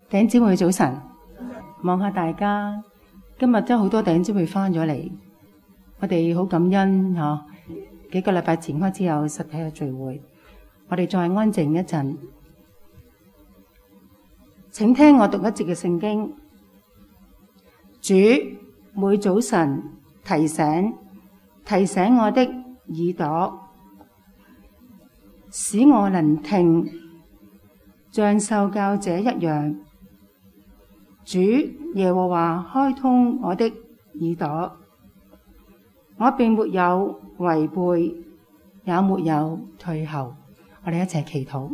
弟兄姊妹早晨，望下大家，今日真係好多弟兄姊妹翻咗嚟，我哋好感恩嗬。幾個禮拜前開始有實體嘅聚會，我哋再安靜一陣，請聽我讀一節嘅聖經。主每早晨提醒我的耳朵，使我能聽，像受教者一樣。主耶和華開通我的耳朵，我並沒有違背，也沒有退後。我哋一齊祈禱。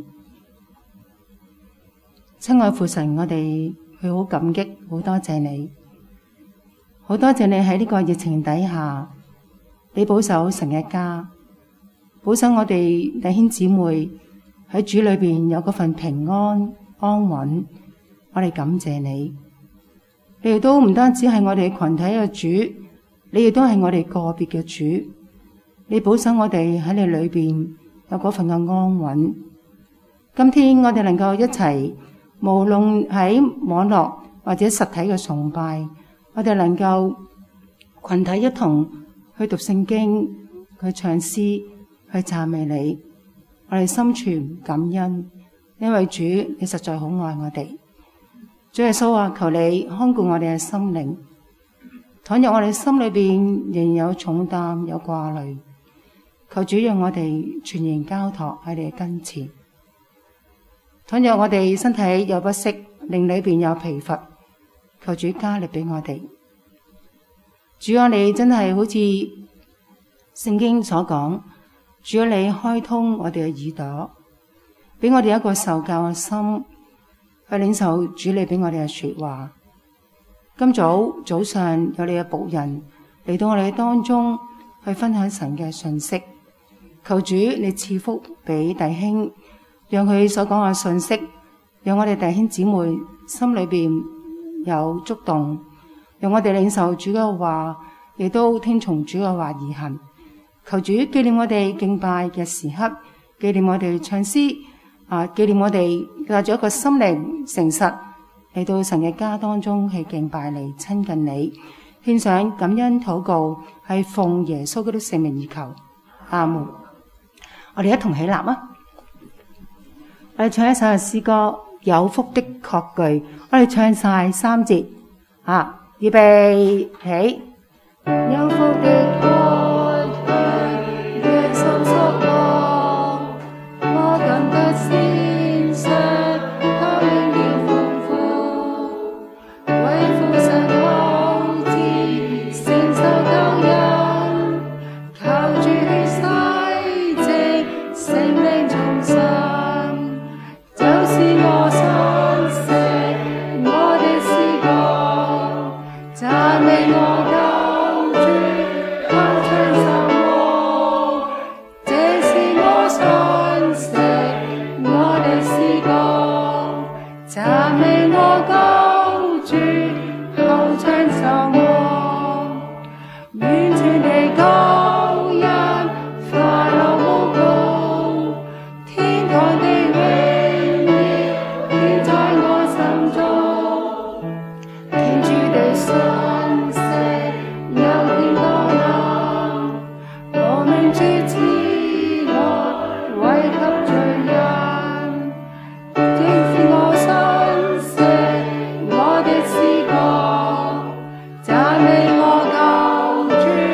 親愛父神，我哋好感激，好多謝你，好多謝你喺呢個疫情底下，你保守神嘅家，保守我哋弟兄姊妹喺主裏邊有嗰份平安安穩。我哋感謝你，你亦都唔單止係我哋群體嘅主，你亦都係我哋個別嘅主。你保守我哋喺你裏邊有嗰份嘅安穩。今天我哋能夠一齊，無論喺網絡或者實體嘅崇拜，我哋能夠群體一同去讀聖經，去唱詩，去讚美你。我哋心存感恩，因為主你實在好愛我哋。主耶穌啊，求你看顧我哋嘅心靈。倘若我哋心裏邊仍有重擔有掛慮，求主讓我哋全然交託喺你嘅跟前。倘若我哋身體有不適，靈裏邊有疲乏，求主加力俾我哋。主啊，你真係好似聖經所講，主啊，你開通我哋嘅耳朵，俾我哋一個受教嘅心，去領受主你俾我哋嘅說話。今早上有你嘅僕人嚟到我哋當中去分享神嘅信息，求主你賜福俾弟兄，讓佢所講嘅信息，讓我哋弟兄姊妹心裏邊有觸動，讓我哋領受主嘅話，亦都聽從主嘅話而行。求主紀念我哋敬拜嘅時刻，紀念我哋唱詩，紀念我哋帶住一個心靈誠實嚟到神嘅家當中去敬拜你、親近你，獻上感恩禱告，係奉耶穌基督聖名而求，阿門。我哋一同起立啊！我哋唱一首詩歌，有福的確據。我哋唱晒3節，預備起。有福的確據，若心所望，我感得先上，他榮耀豐富，為父神後嗣，承受救恩，靠主血洗淨，聖靈重生，就是我心聲，我的詩歌，讚美我救主，口唱神和，這是我心聲，我的詩歌，讚美我救主，口唱神和，完全地救恩，快樂無窮，天堂的榮耀顯在我心中，天主的信息有點多能，我命主賜我為給罪人，正是我心聲，我的詩歌，讚美我救主，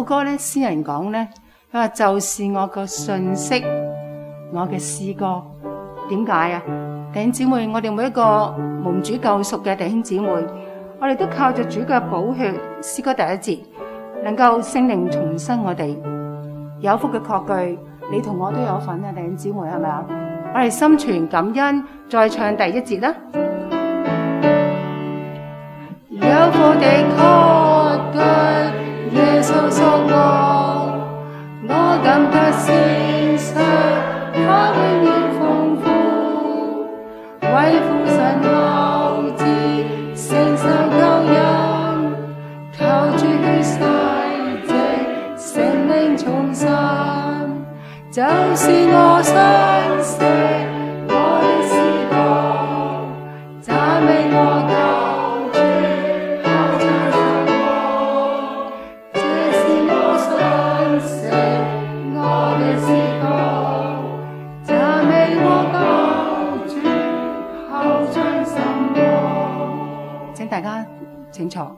副歌咧，詩人講咧，佢話就是我個信息，我嘅詩歌。點解啊？弟兄姊妹，我哋每一個蒙主救贖嘅弟兄姊妹，我哋都靠着主嘅寶血，詩歌第一節，能夠聖靈重生我哋。有福嘅確據，你同我都有份啊！弟兄姊妹，係咪啊？我哋心存感恩，再唱第一節啦。有福的確據，耶穌屬我感覺善上，他永遠豐富，為父神後嗣，承受救恩，靠主血洗淨，聖靈重生，就是我信息，我的詩歌，讚美我救主，後在神我，這是我信息，我的詩歌，讚美我救主，後在神我。請大家請坐。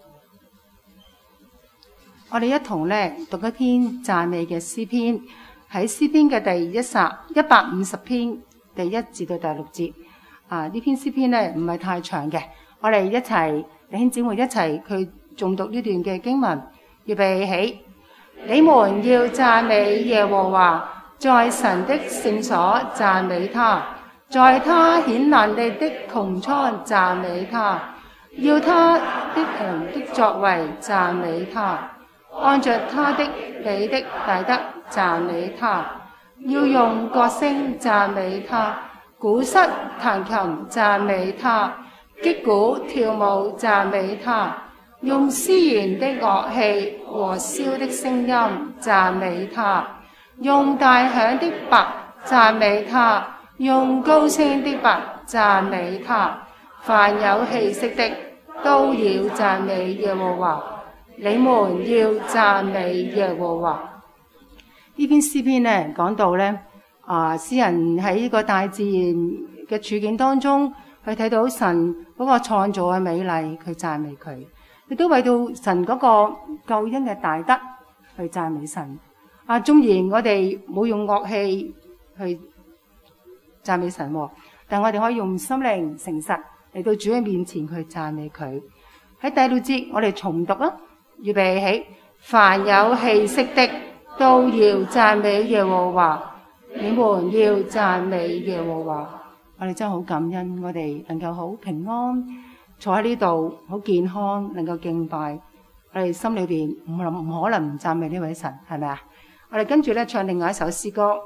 我哋一同咧讀一篇讚美嘅詩篇，喺詩篇嘅第150篇第1至到第6節。呢篇詩篇咧唔係太長嘅，我哋一齊弟兄姊妹一齊去誦讀呢段嘅經文。預備起，你們要讚美耶和華，在神的聖所讚美他，在他顯能力的穹蒼讚美他，要他的強的作為讚美他。按着他的美的大德讚美他，要用角聲讚美他，鼓瑟彈琴讚美他，擊鼓跳舞讚美他，用絲弦的樂器和簫的聲音讚美他，用大響的鈸讚美他，用高聲的鈸讚美他。凡有氣息的都要讚美耶和華。你們要讚美耶和華。呢篇詩篇咧講到咧，詩人喺呢個大自然嘅處境當中，去睇到神嗰個創造嘅美麗，佢讚美佢，亦都為到神嗰個救恩嘅大德去讚美神。縱然我哋冇用樂器去讚美神，但我哋可以用心靈誠實嚟到主嘅面前去讚美佢。喺第6節，我哋重讀啊！預備起，凡有氣息的都要讚美耶和華。你們要讚美耶和華。我哋真係好感恩，我哋能夠好平安坐喺呢度，好健康，能夠敬拜。我哋心裏邊唔可能唔讚美呢位神，係咪啊？我哋跟住咧唱另外一首詩歌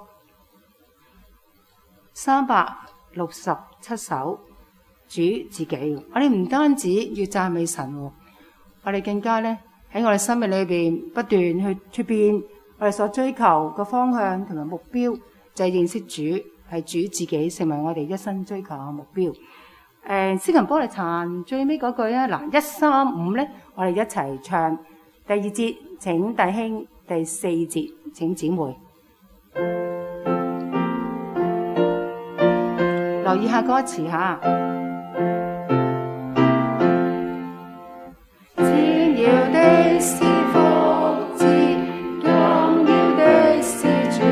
，367首，主自己。我哋唔單止要讚美神，我哋更加咧喺我哋生命裏邊不斷去變，我哋所追求嘅方向同埋目標就係認識主，係主自己成為我哋一生追求嘅目標。詩琴幫你彈最尾嗰句啊，嗱135咧，我哋一齊唱第2節，請弟兄；第4節，請姊妹。留意下歌詞吓。要的是福祉，榮耀的是主，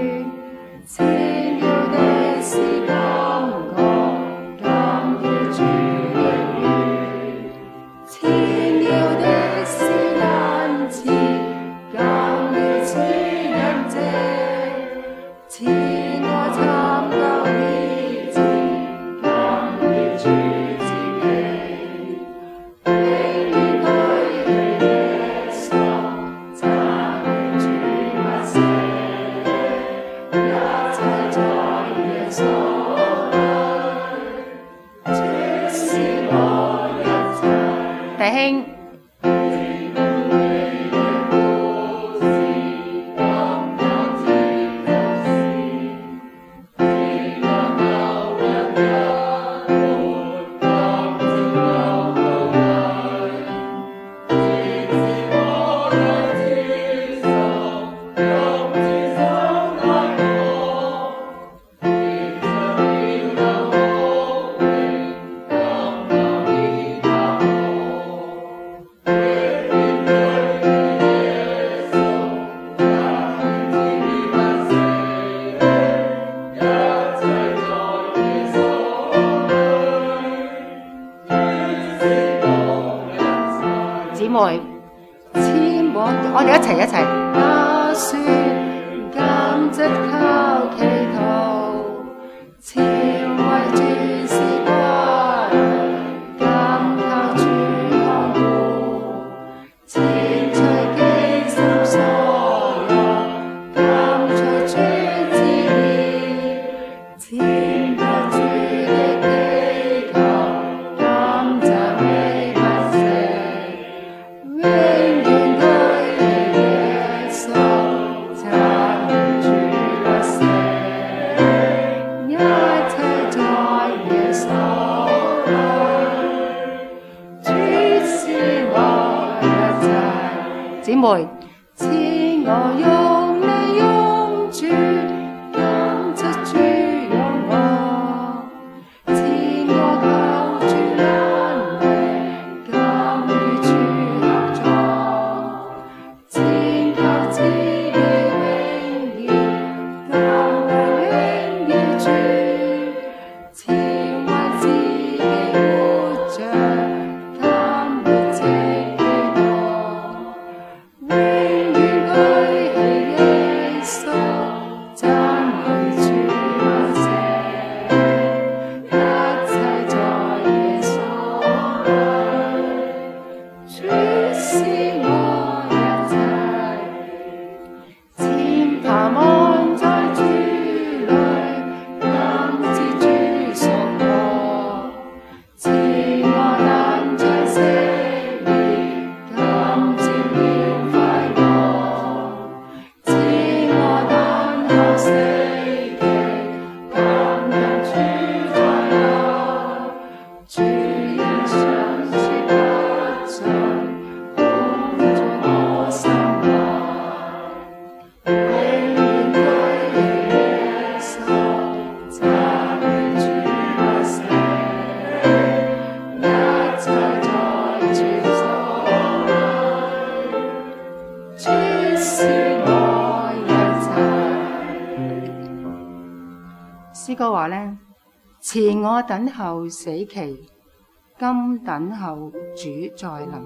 榮耀的是感覺，榮耀主的語，榮耀的是恩賜，榮耀此恩者，賜我參究意志，榮耀主自己。弟兄， 姊妹，千往我哋一齊。打算感激靠祈禱，前為主事掛慮，感靠主看顧，前隨己心所欲，感隨主旨意，前靠主的祈求，感讚美不息，永遠居耶穌，讚美主不息，一切在耶穌裏，主是我一切。姊妹，賜我用你用主，感謝主用我，賜我靠主能力，敢與主合作，前靠自己榮耀，甘為榮耀主，前為自己活着，甘活藉基督，永遠舉起耶穌，讚美主不息，一切在耶穌裏，主是我一切，前盼望在主裏，感知主屬我，賜我能將死滅，感召了快樂，賜我等候死期，感恩主在我，主恩常說不盡，捧着我心懷，永遠居耶穌，讚美主不息，一切在主手裏，主是我一切。詩歌話呢，前我等候死期，今等候主再臨，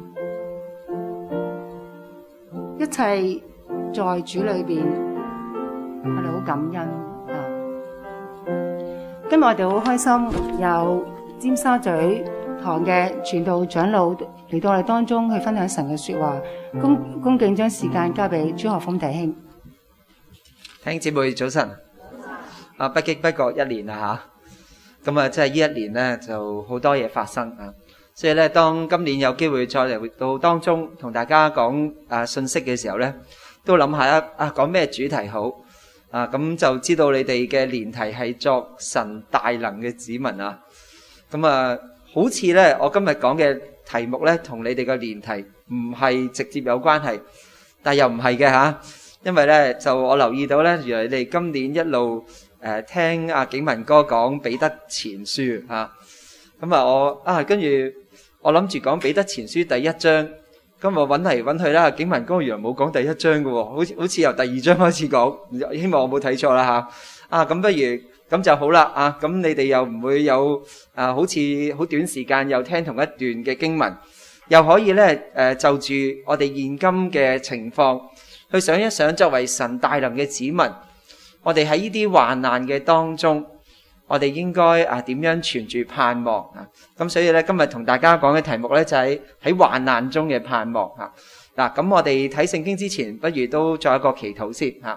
一切在主裏邊，我哋好感恩啊！今日我哋好開心，有尖沙咀堂嘅傳道長老嚟到我哋當中去分享神嘅說話，恭敬將時間交俾朱學峰弟兄。 弟兄姊妹早晨，不經不覺一年啦吓，咁啊，即係呢一年咧就好多嘢發生啊，所以咧當今年有機會再嚟到當中同大家講信息嘅時候咧，都諗下講咩主題好啊，咁就知道你哋嘅年題係作神大能嘅子民啊，咁啊好似咧我今日講嘅題目咧同你哋嘅年題唔係直接有關係，但又唔係嘅吓，因為咧就我留意到咧，原來你哋今年一路聽阿景文哥講彼得前書吓，咁我跟住我諗住講彼得前書第一章，咁我揾嚟揾去啦，景文哥原來冇講第一章嘅喎，好似由第二章開始講，希望我冇睇錯啦吓，咁不如咁就好啦啊，咁你哋又唔會有好似好短時間又聽同一段嘅經文，又可以咧就住我哋現今嘅情況去想一想，作為神大能嘅子民，我哋喺呢啲患難嘅當中，我哋應該點樣存住盼望啊？咁所以咧今日同大家講嘅題目咧就係喺患難中嘅盼望啊！嗱，咁我哋睇聖經之前，不如都做一個祈禱先吓。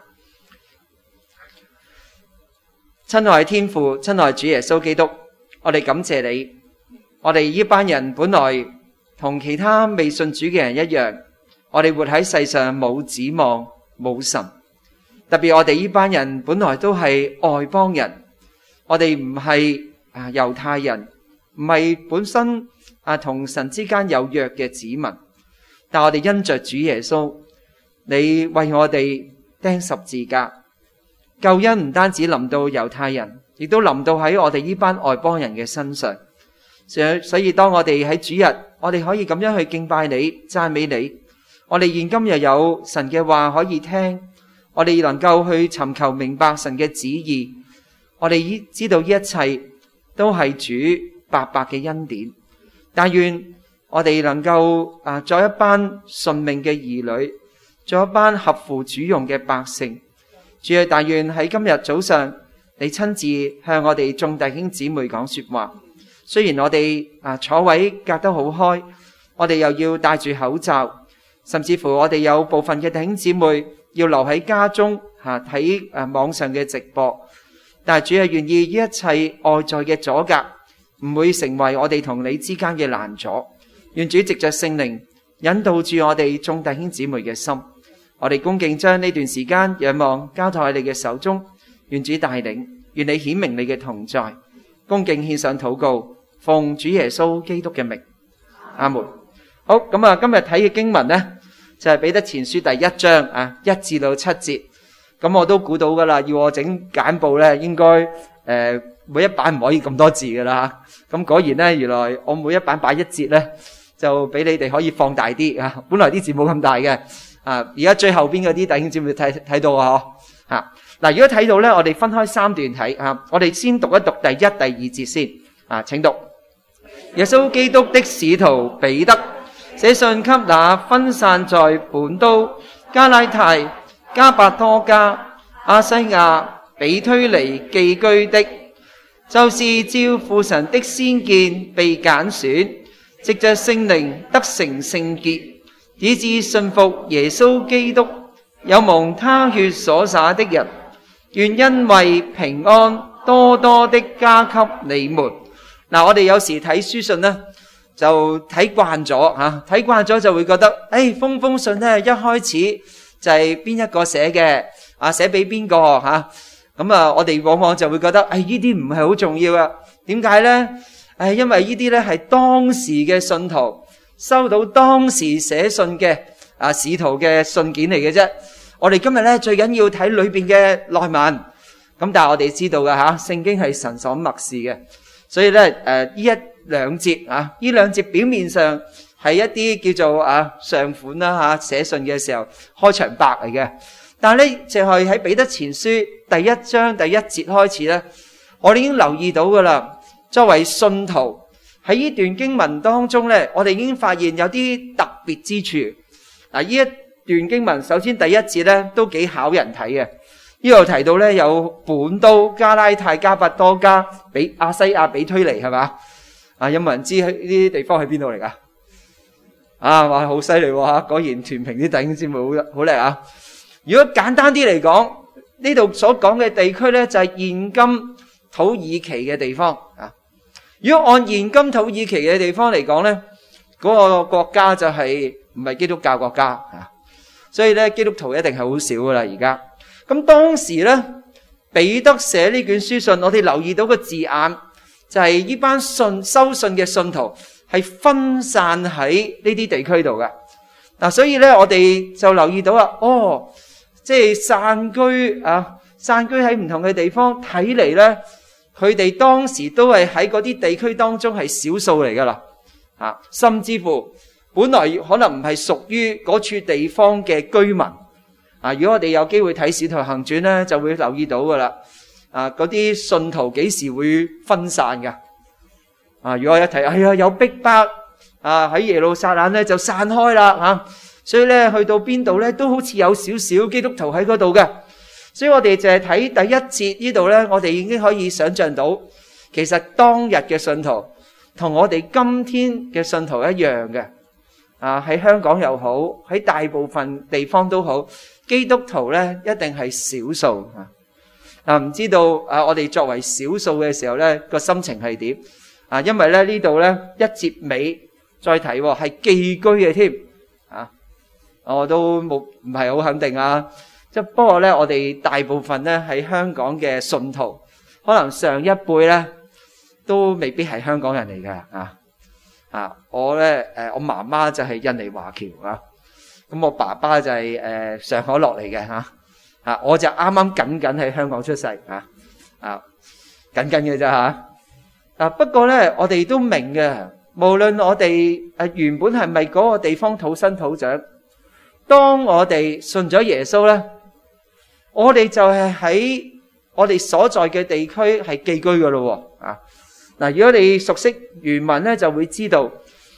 親愛天父，親愛主耶穌基督，我哋感謝你。我哋呢班人本來同其他未信主嘅人一樣，我哋活喺世上冇指望冇神。特別我哋呢班人本來都係外邦人，我哋唔係猶太人，唔係本身同神之間有約嘅子民。但我哋因着主耶穌，你為我哋釘十字架，救恩唔單止臨到猶太人，亦都臨到喺我哋呢班外邦人嘅身上。所以當我哋喺主日，我哋可以咁樣去敬拜你、讚美你。我哋現今又有神嘅話可以聽，我哋能夠去尋求明白神嘅旨意。我哋知道呢一切都係主白白嘅恩典。但願我哋能夠做一班順命嘅兒女，做一班合乎主用嘅百姓。主啊，但願喺今日早上，你親自向我哋眾弟兄姊妹講說話。雖然我哋坐位隔得好開，我哋又要戴住口罩，甚至乎我哋有部分嘅弟兄姊妹要留喺家中睇網上嘅直播。但係主係願意呢一切外在嘅阻隔唔會成為我哋同你之間嘅攔阻。願主藉着聖靈引導住我哋眾弟兄姊妹嘅心。我哋恭敬將呢段時間仰望交託喺你嘅手中。願主帶領，願你顯明你嘅同在。恭敬獻上禱告，奉主耶穌基督嘅名，阿門。好，咁今日睇嘅經文呢，就係彼得前書第1章1至到7節。咁我都估到噶啦，要我整簡報呢，應該每一版唔可以咁多字噶啦。咁果然呢，原來我每一版擺一節呢，就俾你哋可以放大啲啊。本來啲字冇咁大嘅而家最後邊嗰啲弟兄姊妹睇到嗱，如果睇到呢，我哋分開3段睇我哋先讀一讀第1、第2節先請讀。耶穌基督的使徒彼得寫信給那分散在本都、加拉太、加百多家、亞西亞、比推尼寄居的，就是照父神的先見被揀選，藉着聖靈得成聖潔，以致信服耶穌基督，有蒙他血所灑的人，願恩惠平安多多的加給你們。我哋有時睇書信呢，就睇慣咗就會覺得封信呢，一開始就係邊一個寫嘅寫俾邊個我哋往往就會覺得呢啲唔係好重要啊。點解呢？因為呢啲呢係當時嘅信徒收到當時寫信嘅使徒嘅信件嚟嘅啫。我哋今日呢，最緊要睇裏邊嘅內文。咁但係我哋知道嘅聖經係神所默示嘅，所以呢呢一兩節呢兩節表面上係一啲叫做上款啦寫信嘅時候開場白嚟嘅。但係呢，就係喺彼得前書第1章第1節開始呢，我哋已經留意到噶啦。作為信徒喺呢段經文當中呢，我哋已經發現有啲特別之處。呢一段經文首先第1節呢都幾考人睇嘅。呢度提到呢，有本都、加拉太、加百多家、亞西亞、比推尼係嘛？有冇人知呢啲地方喺邊度嚟噶？哇，好犀利喎！果然屯平啲弟兄姊妹好叻啊！如果簡單啲嚟講，呢度所講嘅地區呢，就係現今土耳其嘅地方。如果按現今土耳其嘅地方嚟講呢，嗰個國家就係唔係基督教國家所以呢，基督徒一定係好少噶啦而家。咁當時呢，彼得寫呢卷書信，我哋留意到個字眼就係呢班收信嘅信徒係分散喺呢啲地區度嘅。所以呢，我哋就留意到即係散居喺唔同嘅地方，睇嚟呢，佢哋當時都係喺嗰啲地區當中係少數嚟噶啦甚至乎本來可能唔係屬於嗰處地方嘅居民。如果我哋有機會睇《使徒行傳》呢，就會留意到噶啦。嗰啲信徒幾時會分散噶？如果我一睇，有逼迫喺耶路撒冷呢就散開啦所以呢，去到邊度呢都好似有少少基督徒喺嗰度嘅。所以我哋淨係睇第1節呢度呢，我哋已經可以想象到，其實當日嘅信徒同我哋今天嘅信徒一樣嘅。喺香港又好，喺大部分地方都好，基督徒呢一定係少數唔知道我哋作為少數嘅時候呢個心情係點因為呢度呢1節尾再提係寄居嘅添我都唔係好肯定不過呢，我哋大部分呢喺香港嘅信徒，可能上一輩呢都未必係香港人嚟嘅我呢，我媽媽就係印尼華僑咁我爸爸就係上海落嚟嘅我就啱啱僅喺香港出世僅嘅啫不過呢，我哋都明嘅，無論我哋原本係咪嗰個地方土生土長，當我哋信咗耶穌呢，我哋就係喺我哋所在嘅地區係寄居噶咯如果你熟悉原文呢，就會知道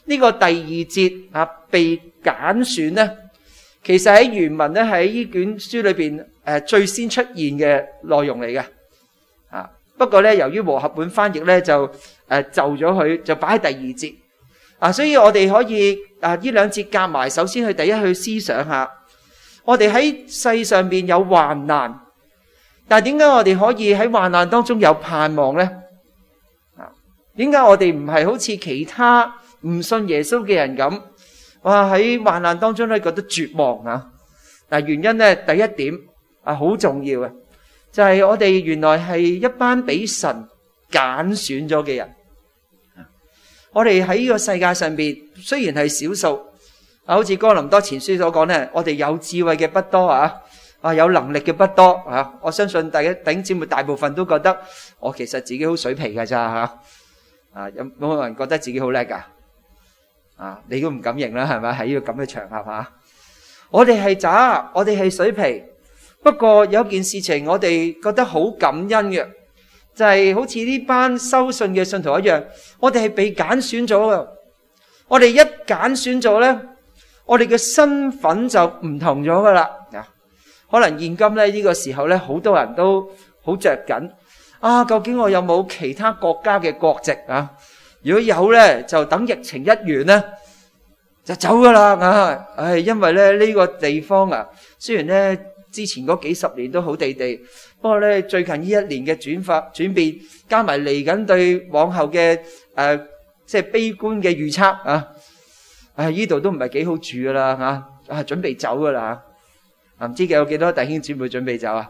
呢個第二節啊，被揀選咧，其實喺原文咧喺呢卷書裏邊最先出現嘅內容嚟嘅啊。不過咧，由於和合本翻譯咧就就咗佢，就擺喺第二節啊。所以我哋可以呢兩節夾埋，首先第一去思想下，我哋喺世上邊有患難，但係點解我哋可以喺患難當中有盼望咧？啊，點解我哋唔係好似其他唔信耶穌嘅人咁，哇喺患難當中咧覺得絕望啊？嗱，原因咧第一點好重要嘅，就係我哋原來係一班俾神揀選咗嘅人。我哋喺呢個世界上邊雖然係少數，好似哥林多前書所講咧，我哋有智慧嘅不多有能力嘅不多啊。我相信弟兄姊妹大部分都覺得我其實自己好水皮㗎咋吓，有冇人覺得自己好叻噶？你都唔敢認啦，係咪？喺呢個咁嘅場合吓，我哋係渣，我哋係水皮。不過有一件事情我哋覺得好感恩嘅，就係好似呢班收信嘅信徒一樣，我哋係被揀選咗嘅。我哋一揀選咗咧，我哋嘅身份就唔同咗噶啦。可能現今咧呢個時候咧，好多人都好着緊究竟我有冇其他國家嘅國籍啊？如果有咧，就等疫情一完咧就走噶啦因為咧呢個地方雖然咧之前嗰幾十年都好地地，不過咧最近呢一年嘅轉變，加埋嚟緊對往後嘅即係悲觀嘅預測呢度都唔係幾好住噶啦準備走噶啦唔知有幾多弟兄姊妹準備走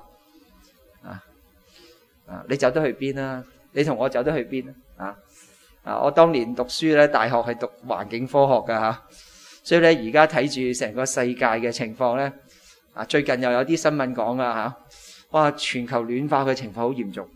你走得去邊啊？你同我走得去邊我當年讀書咧，大學係讀環境科學噶所以咧而家睇住成個世界嘅情況咧最近又有啲新聞講噶哇，全球暖化嘅情況好嚴重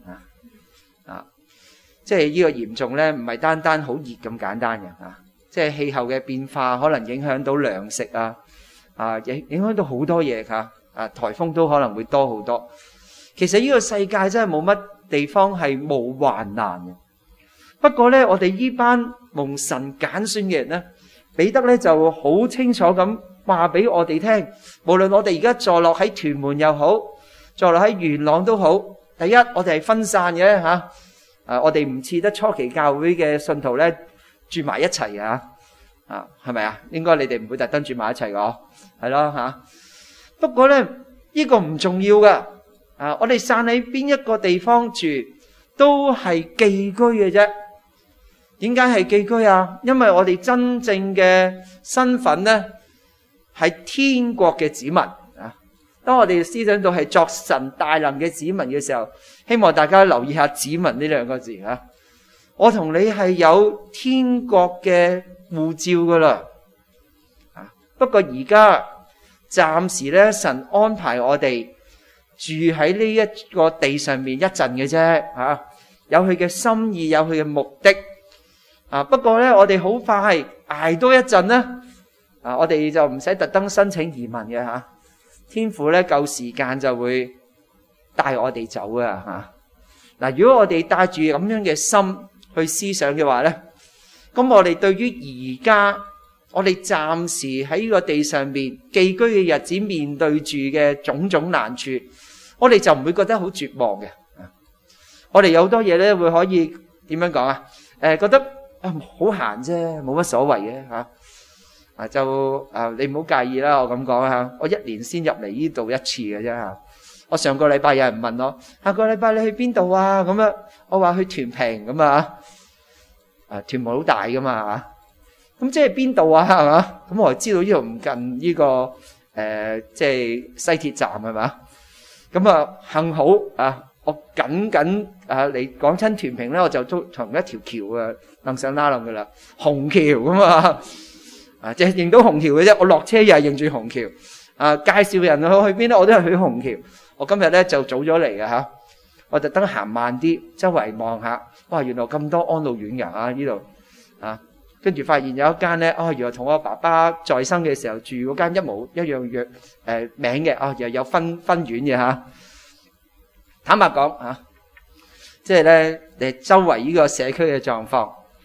即係呢個嚴重咧，唔係單單好熱咁簡單嘅即係氣候嘅變化可能影響到糧食影響到好多嘢颱風都可能會多好多。其實呢個世界真係冇乜地方係冇患難嘅。不過咧，我哋呢班蒙神揀選嘅人咧，彼得咧就好清楚咁話俾我哋聽，無論我哋而家坐落喺屯門又好，坐落喺元朗都好，第一我哋係分散嘅我哋唔似得初期教會嘅信徒咧住埋一齊係咪應該你哋唔會特登住埋一齊㗎，係咯不過咧呢個唔重要噶我哋散喺邊一個地方住都係寄居嘅啫。點解係寄居因為我哋真正嘅身份咧係天國嘅子民當我哋思想到係作神大能嘅子民嘅時候，希望大家留意下子民呢兩個字我同你係有天國嘅護照噶啦不過而家暫時咧，神安排我哋住喺呢一個地上面一陣嘅啫有佢嘅心意，有佢嘅目的不過咧，我哋好快捱多一陣咧我哋就唔使特登申請移民嘅天父咧夠時間就會帶我哋走如果我哋帶住咁樣嘅心去思想嘅話咧，咁我哋對於而家我哋暫時喺呢個地上面寄居嘅日子面對住嘅種種難處，我哋就唔會覺得好絕望嘅我哋有好多嘢咧會可以點樣講覺得好閒啫，冇乜所謂嘅就你唔好介意啦，我咁講我一年先入嚟呢度一次嘅啫我上個禮拜有人問我下個禮拜你去邊度咁樣，我話去屯平咁屯門好大噶嘛咁即係邊度係嘛？咁我就知道呢度唔近呢個即係西鐵站係嘛？咁幸好我緊你講親屯平咧，我就都同一條橋楞上拉楞噶啦，紅橋咁即係認到紅橋嘅啫。我落車又係認住紅橋介紹人去邊咧，我都係去紅橋。我今日咧就早咗嚟嘅我特登行慢啲，周圍望下，哇！原來咁多安老院嘅呢度跟住發現有一間咧，原來同我爸爸在生嘅時候住嗰間一模一樣名嘅，又有分院嘅坦白講即係咧，周圍呢個社區嘅狀況，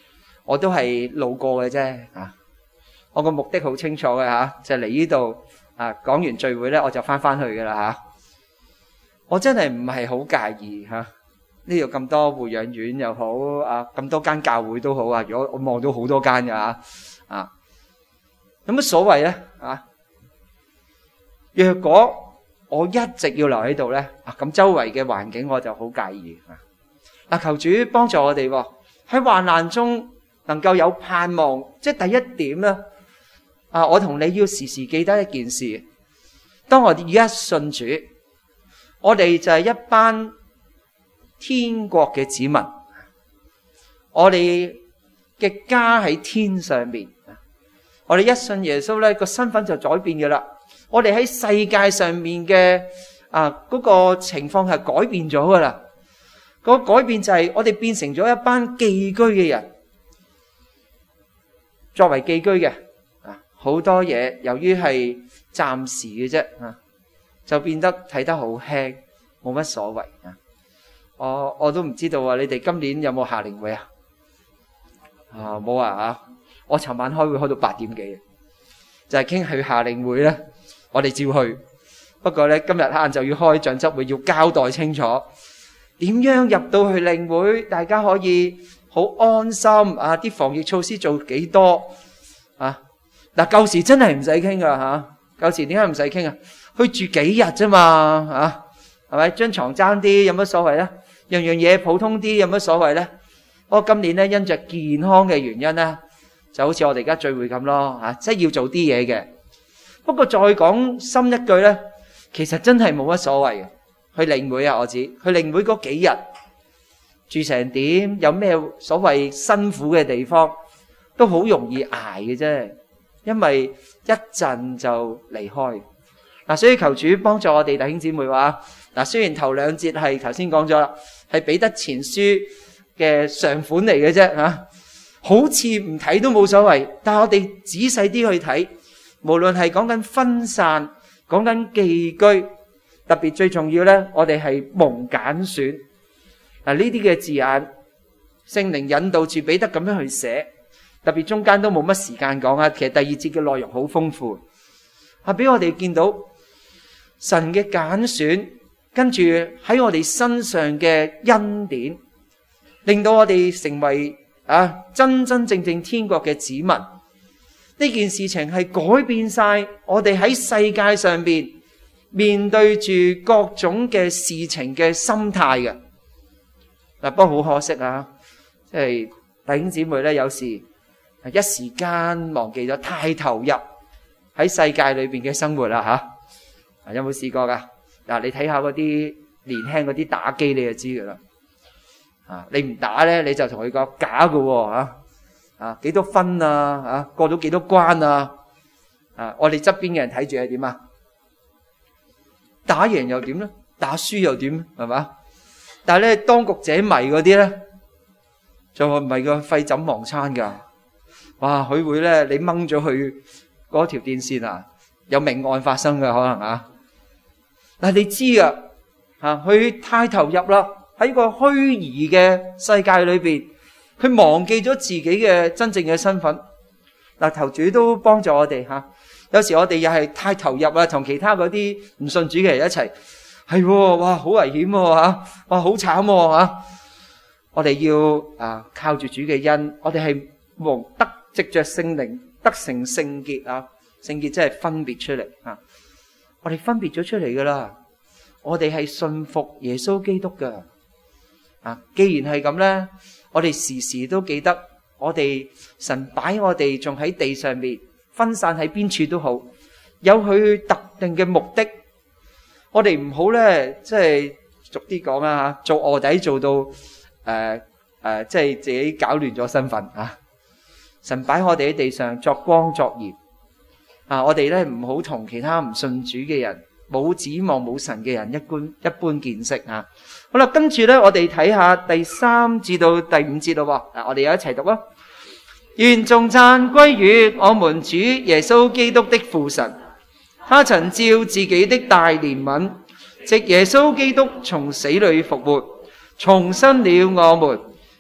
我都係路過嘅啫啊！我個目的好清楚嘅嚇，就嚟呢度啊，講完聚會咧我就翻去㗎啦嚇。我真係唔係好介意嚇，呢度咁多護養院又好啊，咁多間教會都好啊。如果我望到好多間㗎嚇啊，有乜所謂咧啊？若果我一直要留喺度咧啊，咁周圍嘅環境我就好介意啊。嗱，求主幫助我哋喎，喺患難中能夠有盼望，即係第一點咧。啊，我同你要時時記得一件事，當我哋一信主，我哋就係一班天國嘅子民，我哋嘅家喺天上面。我哋一信耶穌咧，個身份就改變嘅啦。我哋喺世界上面嘅嗰個情況係改變咗噶啦。嗰個改變就係我哋變成咗一班寄居嘅人。作為寄居嘅好多嘢，由於係暫時嘅啫就變得睇得好輕，冇乜所謂啊。我都唔知道啊，你哋今年有冇夏令會啊？冇啊。我尋晚開會開到8點幾，就係傾去夏令會咧。我哋照去，不過咧今日晏晝要開長執會，要交代清楚點樣入到去令會，大家可以好安心啊！啲防疫措施做幾多啊？嗱，舊時真係唔使傾噶嚇，舊時點解唔使傾啊？去住幾日啫嘛係咪？張床爭啲有乜所謂咧？樣樣嘢普通啲有乜所謂咧？不過今年咧因着健康嘅原因咧，就好似我哋而家聚會咁咯即係要做啲嘢嘅。不過再講深一句咧，其實真係冇乜所謂嘅。去領會啊，我指去領會嗰幾日住成點，有咩所謂辛苦嘅地方，都好容易捱嘅啫。因為一陣就離開所以求主幫助我哋弟兄姊妹話雖然頭2節係頭先講咗啦，係彼得前書嘅上款嚟嘅啫好似唔睇都冇所謂，但係我哋仔細啲去睇。無論係講緊分散，講緊寄居，特別最重要咧，我哋係蒙揀選。呢啲嘅字眼，聖靈引導住彼得咁樣去寫，特別中間都冇乜時間講其實第2節嘅內容好豐富，俾我哋見到神嘅揀選，跟住喺我哋身上嘅恩典，令到我哋成為真真正正天國嘅子民。呢件事情係改變晒我哋喺世界上邊面對住各種嘅事情嘅心態嘅。不過好可惜即係弟兄姊妹咧，有時一時間忘記咗太投入喺世界裏邊嘅生活啦有冇試過噶？你睇下嗰啲年輕嗰啲打機，你就知噶啦。你唔打咧，你就同佢講假噶幾多分過到幾多關我哋側邊嘅人睇住係點啊？打贏又點咧？打輸又點？係嘛？但係咧，當局者迷嗰啲咧，就唔係個廢寢忘餐噶。哇！佢會咧，你掹咗佢嗰條電線有命案發生噶可能但係你知佢太投入啦，喺個虛擬嘅世界裏邊。佢忘記咗自己嘅真正嘅身份。求主都幫助我哋有時我哋又係太投入啦，同其他嗰啲唔信主嘅人一齊，哇，好危險哇，好慘我哋要靠住主嘅恩，我哋係蒙得藉着聖靈得成聖潔聖潔即係分別出嚟我哋分別咗出嚟噶啦，我哋係信服耶穌基督噶既然係咁咧，我哋時時都記得，我哋神擺我哋仲喺地上面，分散喺邊處都好，有佢特定嘅目的。我哋唔好咧，即係俗啲講做臥底做到即係自己搞亂咗身份神擺我哋喺地上作光作鹽我哋咧唔好同其他唔信主嘅人，冇指望冇神嘅人一般見識好啦，跟住咧，我哋睇下第3至到第5節咯。我哋又一齊讀啊！願頌讚歸於我們主耶穌基督的父神，他曾照自己的大憐憫，藉耶穌基督從死裏復活，重生了我們，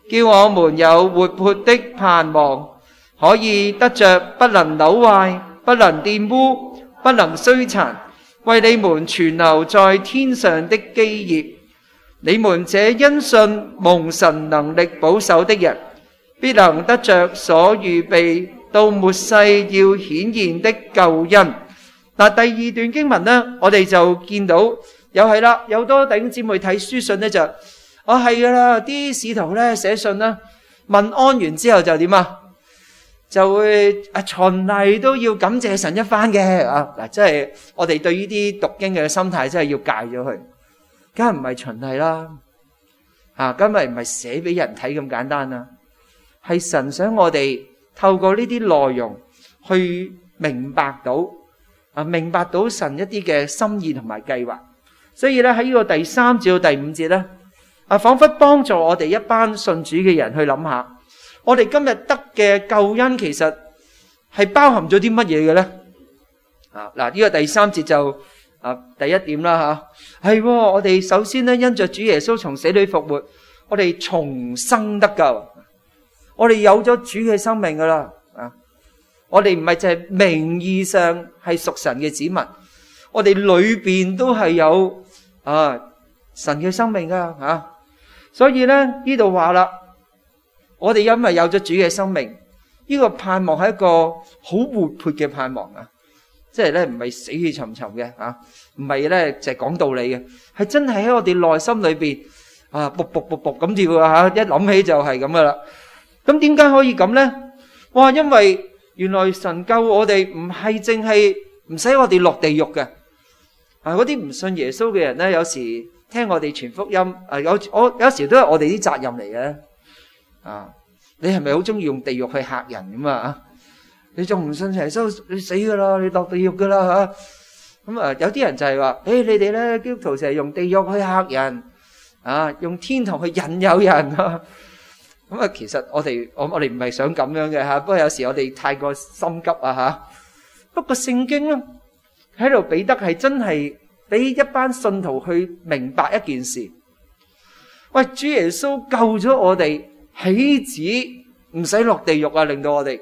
叫我們有活潑的盼望，可以得着不能朽壞、不能玷污、不能衰殘，為你們存留在天上的基業。你們這因信蒙神能力保守的人，必能得着所預備到末世要顯現的救恩。嗱，第二段經文呢，我哋就見到又係啦，有多弟兄姊妹睇書信呢，就係噶啦，啲使徒呢寫信啦，問安完之後就點啊？就會循例都要感謝神一番嘅啊！嗱，即係我哋對呢啲讀經嘅心態真係要戒咗佢，梗係唔係循例啦，今日唔係寫俾人睇咁簡單啦，係神想我哋透過呢啲內容去明白到神一啲嘅心意同埋計劃。所以咧喺呢個第3至到第5節咧，仿佛幫助我哋一班信主嘅人去諗下，我哋今日得嘅救恩其實係包含咗啲乜嘢嘅咧？嗱，呢個第3節就第一點啦吓，係我哋首先咧因着主耶穌從死裏復活，我哋重生得救，我哋有咗主嘅生命噶啦。我哋唔係淨係名義上係屬神嘅子民，我哋裏邊都係有神嘅生命噶。所以咧呢度話啦，我哋因為有咗主嘅生命，呢個盼望係一個好活潑嘅盼望啊！即係咧唔係死氣沉沉嘅唔係咧就係講道理嘅，係真係喺我哋內心裏邊卜卜卜卜咁跳一諗起就係咁噶啦。咁點解可以咁咧？哇！因為原來神救我哋唔係淨係唔使我哋落地獄嘅。嗰啲唔信耶穌嘅人咧，有時聽我哋傳福音有時都係我哋啲責任嚟嘅。你係咪好中意用地獄去嚇人咁啊？你仲唔信耶穌，你死噶啦，你落地獄噶啦吓。咁有啲人就係話，你哋咧基督徒成日用地獄去嚇人用天堂去引誘人咁其實我哋唔係想咁樣嘅不過有時我哋太過心急不過聖經咧喺度彼得係真係俾一班信徒去明白一件事。喂，主耶穌救咗我哋，豈止唔使落地獄令到我哋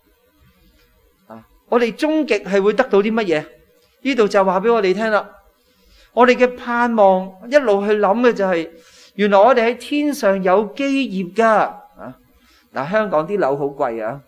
我哋終極係會得到啲乜嘢？呢度就話俾我哋聽啦。我哋嘅盼望一路去諗嘅就係，原來我哋喺天上有基業噶。香港啲樓好貴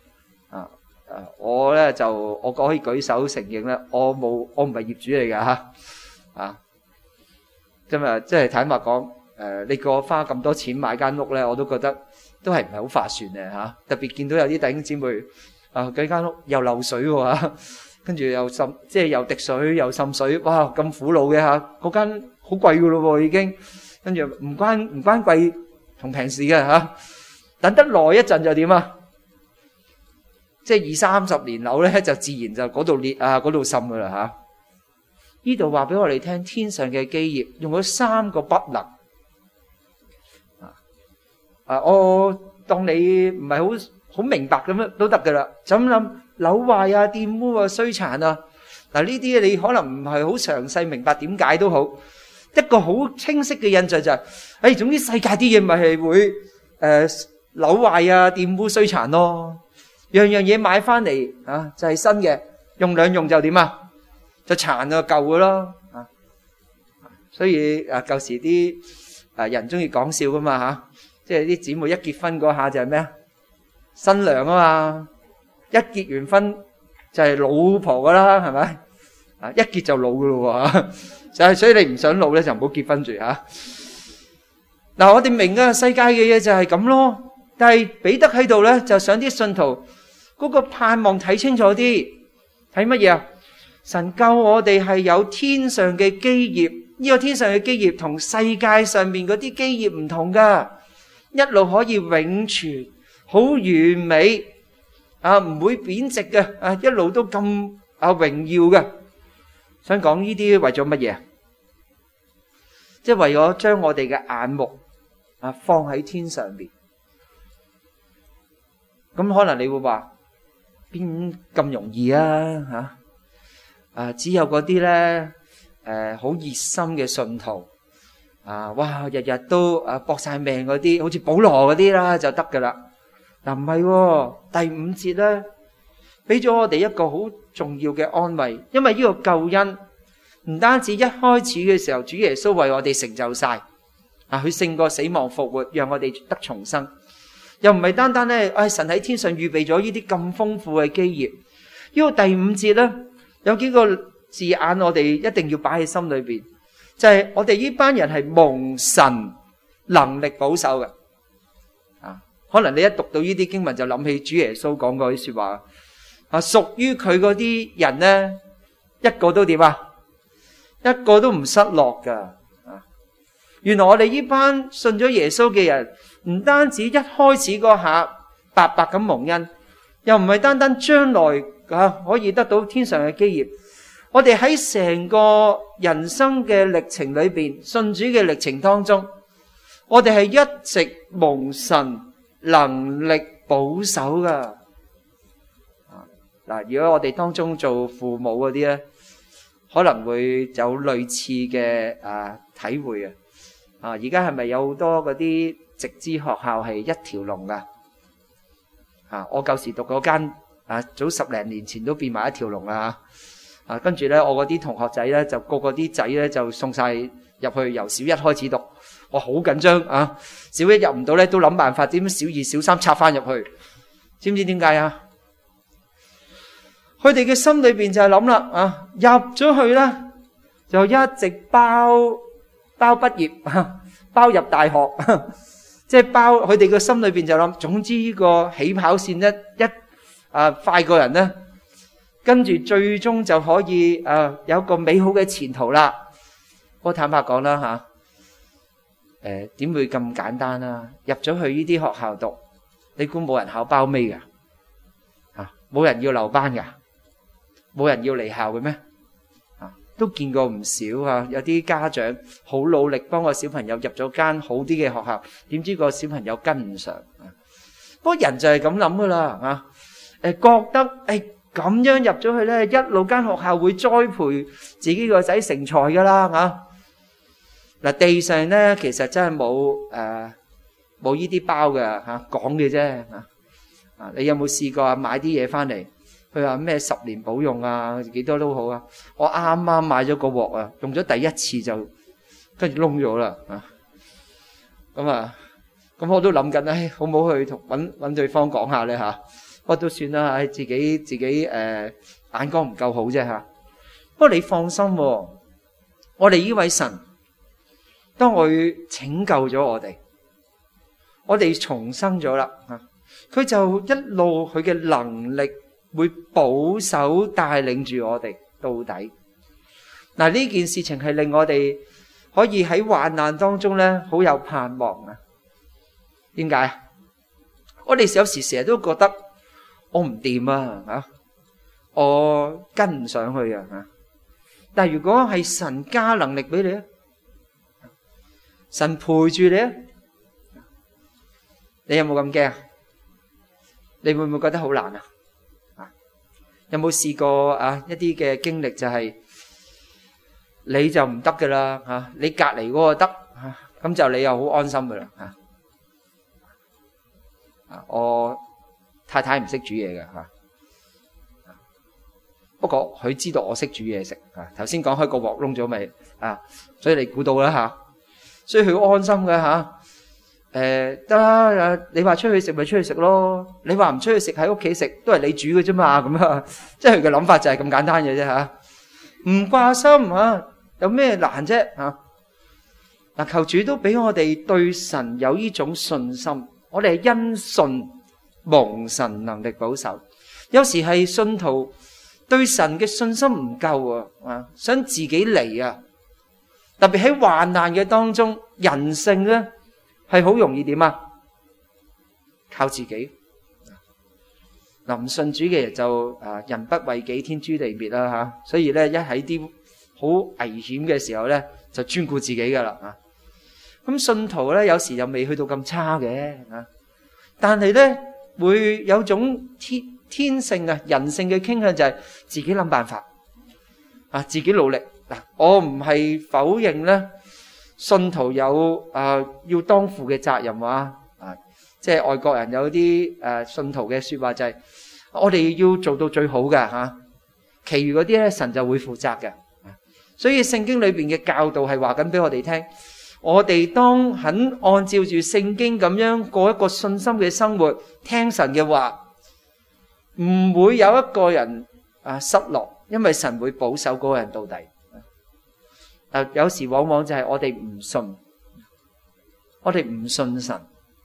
我咧就我可以舉手承認咧，我唔係業主嚟噶即係坦白講，你叫我花咁多錢買間屋咧，我都覺得都係唔係好划算嘅特別見到有啲弟兄姊妹幾間屋又漏水喎跟住又滲，即係又滴水又滲水，哇咁苦惱嘅嗰間好貴噶咯已經，跟住唔關貴同平時嘅等得耐一陣就點即係20-30年樓咧，就自然就嗰度裂嗰度滲噶啦呢度話俾我哋聽，天上嘅基業用咗3個不能我當你唔係好明白咁樣都得噶啦，就咁諗朽壞玷污衰殘嗱呢啲你可能唔係好詳細明白點解都好，一個好清晰嘅印象就係總之世界啲嘢咪係會朽壞玷污衰殘咯，樣樣嘢買翻嚟就係新嘅，用兩用就點就殘舊嘅咯所以舊時啲人中意講笑噶嘛即係啲姊妹一結婚嗰下就係咩新娘嘛，一結完婚就係老婆噶啦，係咪一結就老噶咯就係所以你唔想老咧，就唔好結婚住嗱，我哋明世界嘅嘢就係咁咯。但係彼得喺度咧，就想啲信徒嗰個盼望睇清楚啲，睇乜嘢神救我哋係有天上嘅基業，呢個天上嘅基業同世界上面嗰啲基業唔同噶，一路可以永存，好完美唔會貶值嘅一路都咁榮耀嘅。想講呢啲為咗乜嘢？即係為咗將我哋嘅眼目放喺天上邊。咁可能你會話邊咁容易只有嗰啲咧好熱心嘅信徒哇，日日都搏晒命嗰啲，好似保羅嗰啲啦就得噶啦。嗱，唔係喎，第5節咧俾咗我哋一個好重要嘅安慰，因為呢個救恩唔單止一開始嘅時候主耶穌為我哋成就晒，佢勝過死亡復活，讓我哋得重生，又唔係單單咧，神喺天上預備咗呢啲咁豐富嘅基業。呢個第5節咧有幾個字眼我哋一定要擺喺心裏邊，就係我哋呢班人係蒙神能力保守嘅。可能你一讀到呢啲經文就諗起主耶穌講過啲說話，屬於佢嗰啲人呢，一個都點啊？一個都唔失落噶。原來我哋呢班信咗耶穌嘅人，唔單止一開始嗰下白白咁蒙恩，又唔係單單將來可以得到天上嘅基業。我哋喺成個人生嘅歷程裏邊，信主嘅歷程當中，我哋係一直蒙神能力保守噶。嗱，如果我哋當中做父母嗰啲咧，可能會有類似嘅體會啊。而家係咪有好多嗰啲直資學校係一條龍噶？我舊時讀嗰間早10零年前都變埋一條龍啦。跟住咧，我嗰啲同學仔咧就個啲仔咧就送晒入去，由小一開始讀。我好緊張啊！小一入唔到咧，都諗辦法點小2、小3插翻入去。知唔知點解啊？佢哋嘅心裏邊就係諗啦，入咗去咧就一直包畢業，包入大學，即係包。佢哋嘅心裏邊就諗，總之呢個起跑線一快過人咧，跟住最終就可以有一個美好嘅前途啦。我坦白講啦點會咁簡單啊？入咗去呢啲學校讀，你估冇人考包尾噶？冇人要留班噶？冇人要離校嘅咩？都見過唔少有啲家長好努力幫個小朋友入咗間好啲嘅學校，點知個小朋友跟唔上。不過人就係咁諗噶啦，覺得咁樣入咗去咧，一路間學校會栽培自己個仔成才噶啦。嗱，地上咧其實真係冇呢啲包嘅講嘅啫。你有冇試過買啲嘢翻嚟？佢話咩10年保用幾多都好啊。我啱啱買咗個鑊用咗第一次就跟住燶咗啦。咁我都諗緊，好唔好去搵對方講下咧吓？不過都算啦，自己眼光唔夠好啫吓。不過你放心，我哋呢位神，當佢拯救咗我哋重生咗啦，佢就一路佢嘅能力會保守帶領住我哋到底。嗱，呢件事情係令我哋可以喺患難當中咧好有盼望啊。點解？我哋有時成日都覺得我唔掂啊，我跟唔上去啊。但係如果係神加能力俾你啊，神陪住你啊，你有冇咁驚？你會唔會覺得好難啊？有冇試過一啲嘅經歷就係你就唔得噶啦，你隔籬嗰個得，咁就你又好安心噶啦。我太太唔識煮嘢嘅，不過佢知道我識煮嘢食。頭先講開個鑊燶咗咪所以你估到啦吓，所以佢好安心嘅得啦，你話出去食咪出去食咯，你話唔出去食喺屋企食都係你煮嘅啫嘛，咁即係佢嘅諗法就係咁簡單嘅啫吓，唔掛心有咩難啫嗱，求主都俾我哋對神有呢種信心，我哋係因信蒙神能力保守。有時係信徒對神嘅信心唔夠想自己嚟特別喺患難嘅當中，人性咧係好容易點靠自己。唔信主嘅人就人不為己，天誅地滅啦吓。所以咧一喺啲好危險嘅時候咧，就專顧自己噶啦。咁信徒咧有時又未去到咁差嘅但係咧會有種天性人性嘅傾向，就係自己諗辦法自己努力。我唔係否認咧信徒有要當負嘅責任即係外國人有啲信徒嘅說話就係我哋要做到最好嘅其餘嗰啲咧神就會負責嘅。所以聖經裏邊嘅教導係話緊俾我哋聽，我哋當肯按照住聖經咁樣過一個信心嘅生活，聽神嘅話，唔會有一個人失落，因為神會保守嗰個人到底。有時往往就係我哋唔信神。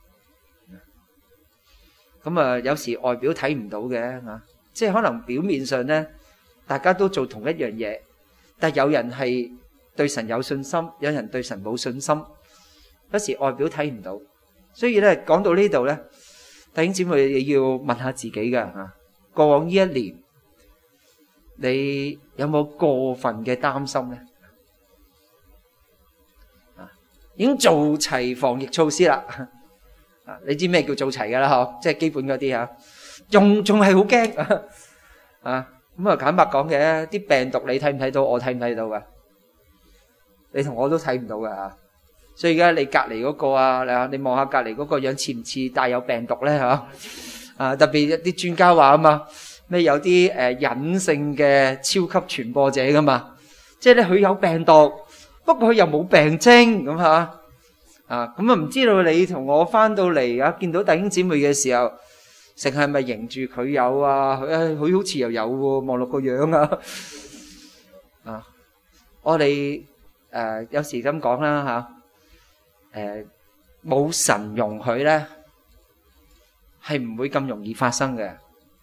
咁有時外表睇唔到嘅即係可能表面上咧，大家都做同一樣嘢，但有人係對神有信心，有人對神冇信心，有時外表睇唔到。所以咧講到呢度咧，弟兄姊妹你要問下自己㗎過往呢一年，你有冇過分嘅擔心咧？已經做齊防疫措施啦。你知咩叫做齊噶啦？即係基本嗰啲仲係好驚坦白講嘅，啲病毒你睇唔睇到？我睇唔睇到噶？你同我都睇唔到噶所以而家你隔離嗰個你望下隔離嗰個樣似唔似帶有病毒咧？特別一啲專家話咩有啲隱性嘅超級傳播者噶嘛，即係咧佢有病毒，不過佢又冇病徵咁咁唔知道你同我翻到嚟見到弟兄姊妹嘅時候，成係咪迎住佢有佢好似又有喎，望落個樣我哋有時咁講啦冇神容許咧，係唔會咁容易發生嘅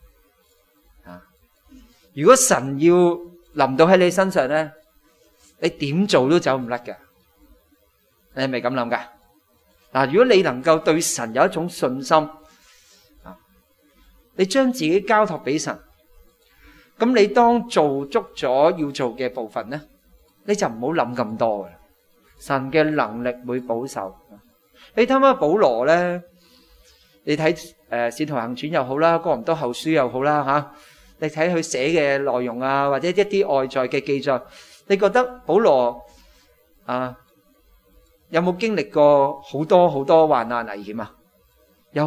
如果神要臨到喺你身上咧，你點做都走唔甩嘅。你係咪咁諗噶？如果你能夠對神有一種信心，你將自己交託俾神，咁你當做足咗要做嘅部分咧，你就唔好諗咁多嘅。神嘅能力會保守。你睇下保羅咧，你睇使徒行傳又好啦，哥林多後書又好啦你睇佢寫嘅內容或者一啲外在嘅記載，你覺得保羅有冇經歷過好多好多患難危險有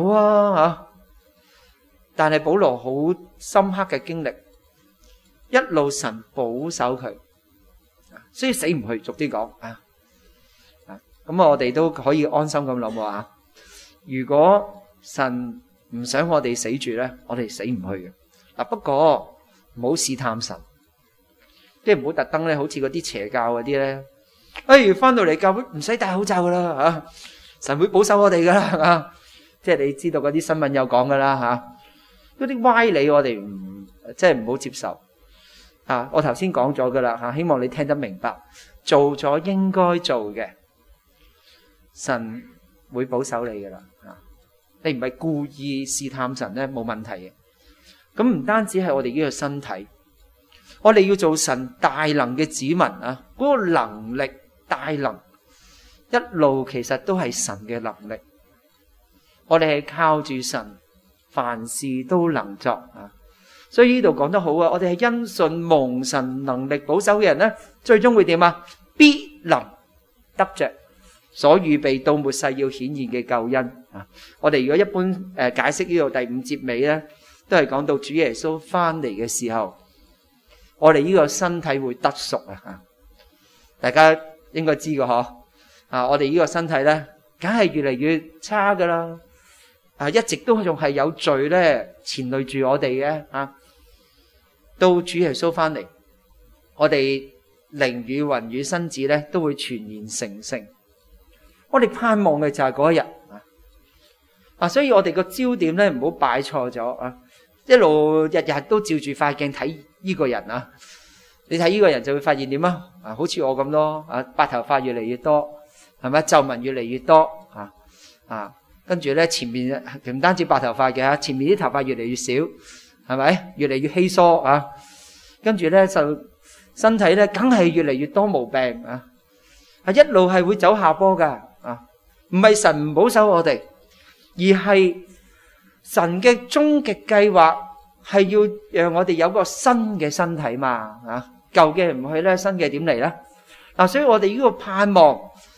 但係保羅好深刻嘅經歷，一路神保守佢，所以死唔去。俗啲講咁我哋都可以安心咁諗如果神唔想我哋死住咧，我哋死唔去嘅。不過唔好試探神，即係唔好特登咧，好似嗰啲邪教嗰啲咧。翻到嚟教會唔使戴口罩噶啦神會保守我哋噶啦即係你知道嗰啲新聞有講噶啦嗰啲歪理我哋即係唔好接受我頭先講咗噶啦希望你聽得明白，做咗應該做嘅，神會保守你噶啦你唔係故意試探神咧，冇問題嘅。咁唔單止係我哋呢個身體，我哋要做神大能嘅子民嗰個能力大能一路其實都係神嘅能力，我哋係靠住神凡事都能作所以呢度講得好我哋係因信蒙神能力保守嘅人咧，最終會點必能得着所預備到末世要顯現嘅救恩我哋如果一般解釋呢度第5節尾咧，都係講到主耶穌翻嚟嘅時候，我哋呢個身體會得贖大家應該知㗎我哋呢個身體咧，梗係越嚟越差噶啦一直都仲係有罪咧纏累住我哋嘅到主耶穌翻嚟，我哋靈與魂與身子咧都會全然成聖。我哋盼望嘅就係嗰一日所以我哋個焦點咧唔好擺錯咗一路日日都照住塊鏡睇呢個人你睇呢個人就會發現點好似我咁咯白頭髮越嚟越多，係咪皺紋越嚟越多跟住咧前面唔單止白頭髮嘅前面啲頭髮越嚟越少，係咪越嚟越稀疏跟住咧就身體咧梗係越嚟越多毛病一路係會走下坡噶唔係神唔保守我哋，而係神嘅終極計劃係要讓我哋有個新嘅身體嘛舊嘅唔去咧，新嘅點嚟咧所以我哋呢個盼望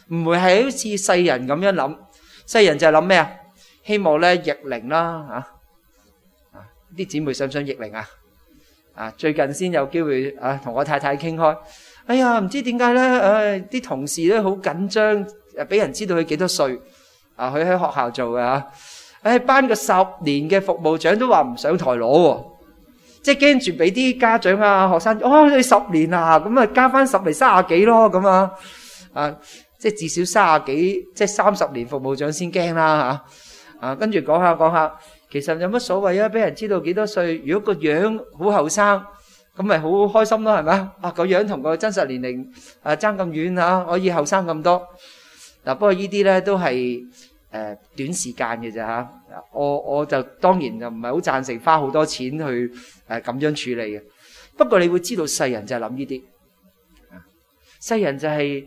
唔會係好似世人咁樣諗。世人就係諗咩啊？希望咧逆齡啦啲姊妹想唔想逆齡啊？最近先有機會同我太太傾開。哎呀，唔知點解咧，啲同事咧好緊張，俾人知道佢幾多歲佢喺學校做嘅頒個10年嘅服務獎都話唔上台攞喎，即係驚住俾啲家長學生，你10年啊，咁啊加翻10嚟30幾咯，咁即係至少30幾，即係30年服務獎先驚啦跟住講下，其實有乜所謂啊？俾人知道幾多歲，如果個樣好後生，咁咪好開心咯，係咪個樣同個真實年齡爭咁遠可以後生咁多。不過呢啲咧都係短時間嘅啫我就當然就唔係好贊成花好多錢去咁樣處理嘅。不過你會知道世人就係諗呢啲，世人就係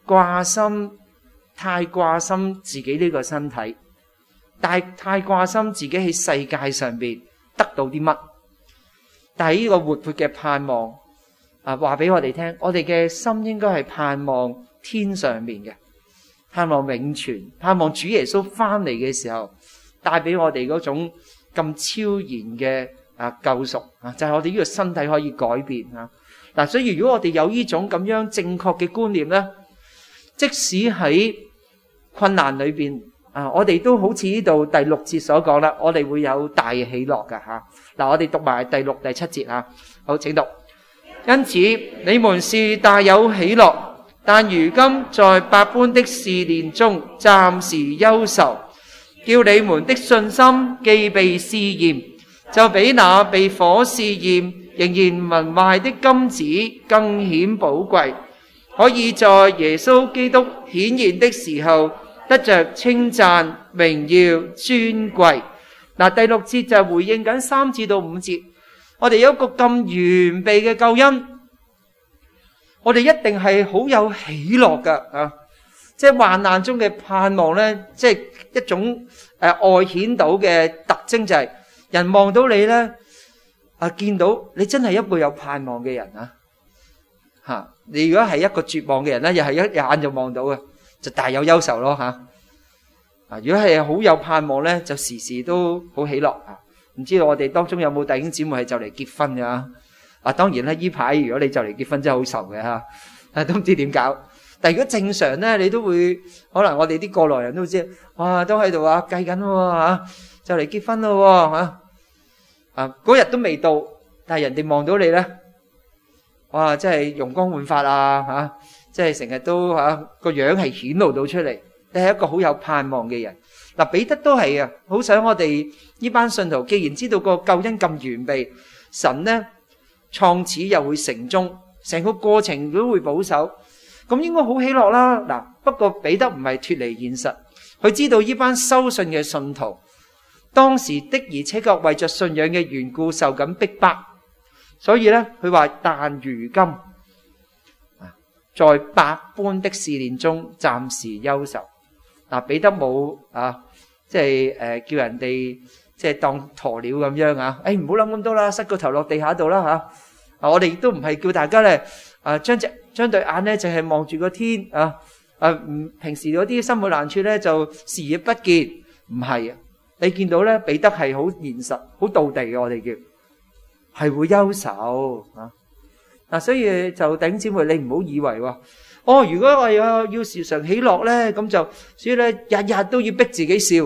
太掛心自己呢個身體，太掛心自己喺世界上邊得到啲乜。但係呢個活潑嘅盼望話俾我哋聽，我哋嘅心應該係盼望天上面嘅，盼望永存，盼望主耶穌翻嚟嘅時候帶俾我哋嗰種咁超然嘅救贖就係我哋呢個身體可以改變所以如果我哋有呢種咁樣正確嘅觀念呢，即使喺困難裏邊我哋都好似呢度第6節所講啦，我哋會有大喜樂㗎我哋讀埋第6、第7節好，請讀。因此你們是大有喜樂，但如今在百般的試煉中暫時憂愁，叫你們的信心既被試驗，就比那被火試驗仍然聞壞的金子更顯寶貴，可以在耶穌基督顯現的時候得着稱讚、榮耀、尊貴。第6節就回應緊3至到5節，我哋有一個咁完備嘅救恩，我哋一定係好有喜樂噶即係患難中嘅盼望呢，即係一種外顯到嘅特徵，就係人望到你呢見到你真係一個有盼望嘅人你如果係一個絕望嘅人呢，又係一眼就望到嘅，就大有憂愁咯如果係好有盼望呢，就時時都好喜樂唔知道我哋當中有冇弟兄姊妹係就嚟結婚㗎當然啦，呢排如果你就嚟結婚真係好愁嘅都唔知點搞。但如果正常呢，你都會可能我哋啲過來人都知，哇，都喺度計緊喎就嚟結婚咯嗰日都未到，但係人哋望到你呢，哇，真係容光煥發即係成日都個樣係顯露到出嚟。你係一個好有盼望嘅人彼得都係好想我哋呢班信徒，既然知道個救恩咁完備，神呢創始又會成終，成個過程都會保守，咁應該好喜樂啦。不過彼得唔係脫離現實，佢知道呢班收信嘅信徒當時的而且確為着信仰嘅緣故受緊逼迫，所以呢佢話但如今在百般的試煉中暫時憂愁。彼得冇即係叫人哋即係當鴕鳥咁樣唔好諗咁多啦，塞個頭落地下度啦我哋亦都唔係叫大家咧將對眼咧淨係望住個天平時嗰啲生活難處咧就視而不見，唔係你見到咧彼得係好現實好道地嘅，我哋叫係會憂愁所以就弟兄姊妹，你唔好以為如果我要時常喜樂咧，咁就所以咧日日都要逼自己笑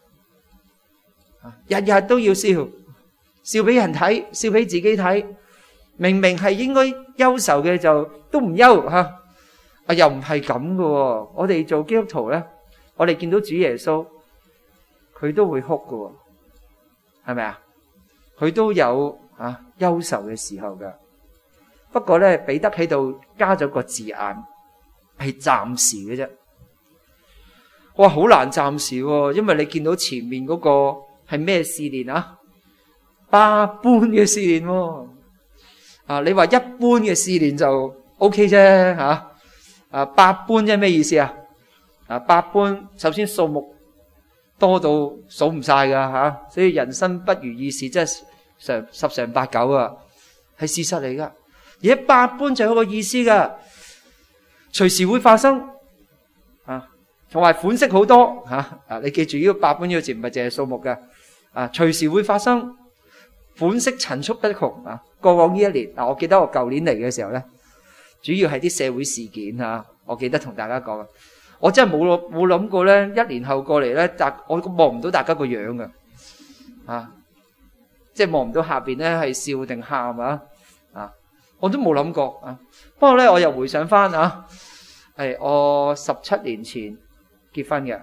日日都要笑俾人睇，笑俾自己睇。明明係應該憂愁嘅就都唔憂又唔係咁嘅。我哋做基督徒咧，我哋見到主耶穌，佢都會哭嘅，係咪佢都有憂愁嘅時候噶。不過咧，彼得喺度加咗個字眼，係暫時嘅啫。哇，好難暫時因為你見到前面嗰個係咩試煉百般嘅試煉你話一般嘅試煉就 OK 啫百般即係咩意思百般首先數目多到數唔晒噶所以人生不如意事真係十常八九係事實嚟噶。而百般就有個意思噶，隨時會發生同埋款式好多你記住呢個百般呢個字唔係淨係數目嘅隨時會發生，款式層出不窮過往呢一年我記得我舊年嚟嘅時候咧，主要係啲社會事件我記得同大家講，我真係冇諗過咧，一年後過嚟咧，我望唔到大家個樣嘅即係望唔到下邊咧係笑定喊我都冇諗過不過咧我又回想翻係我17年前結婚嘅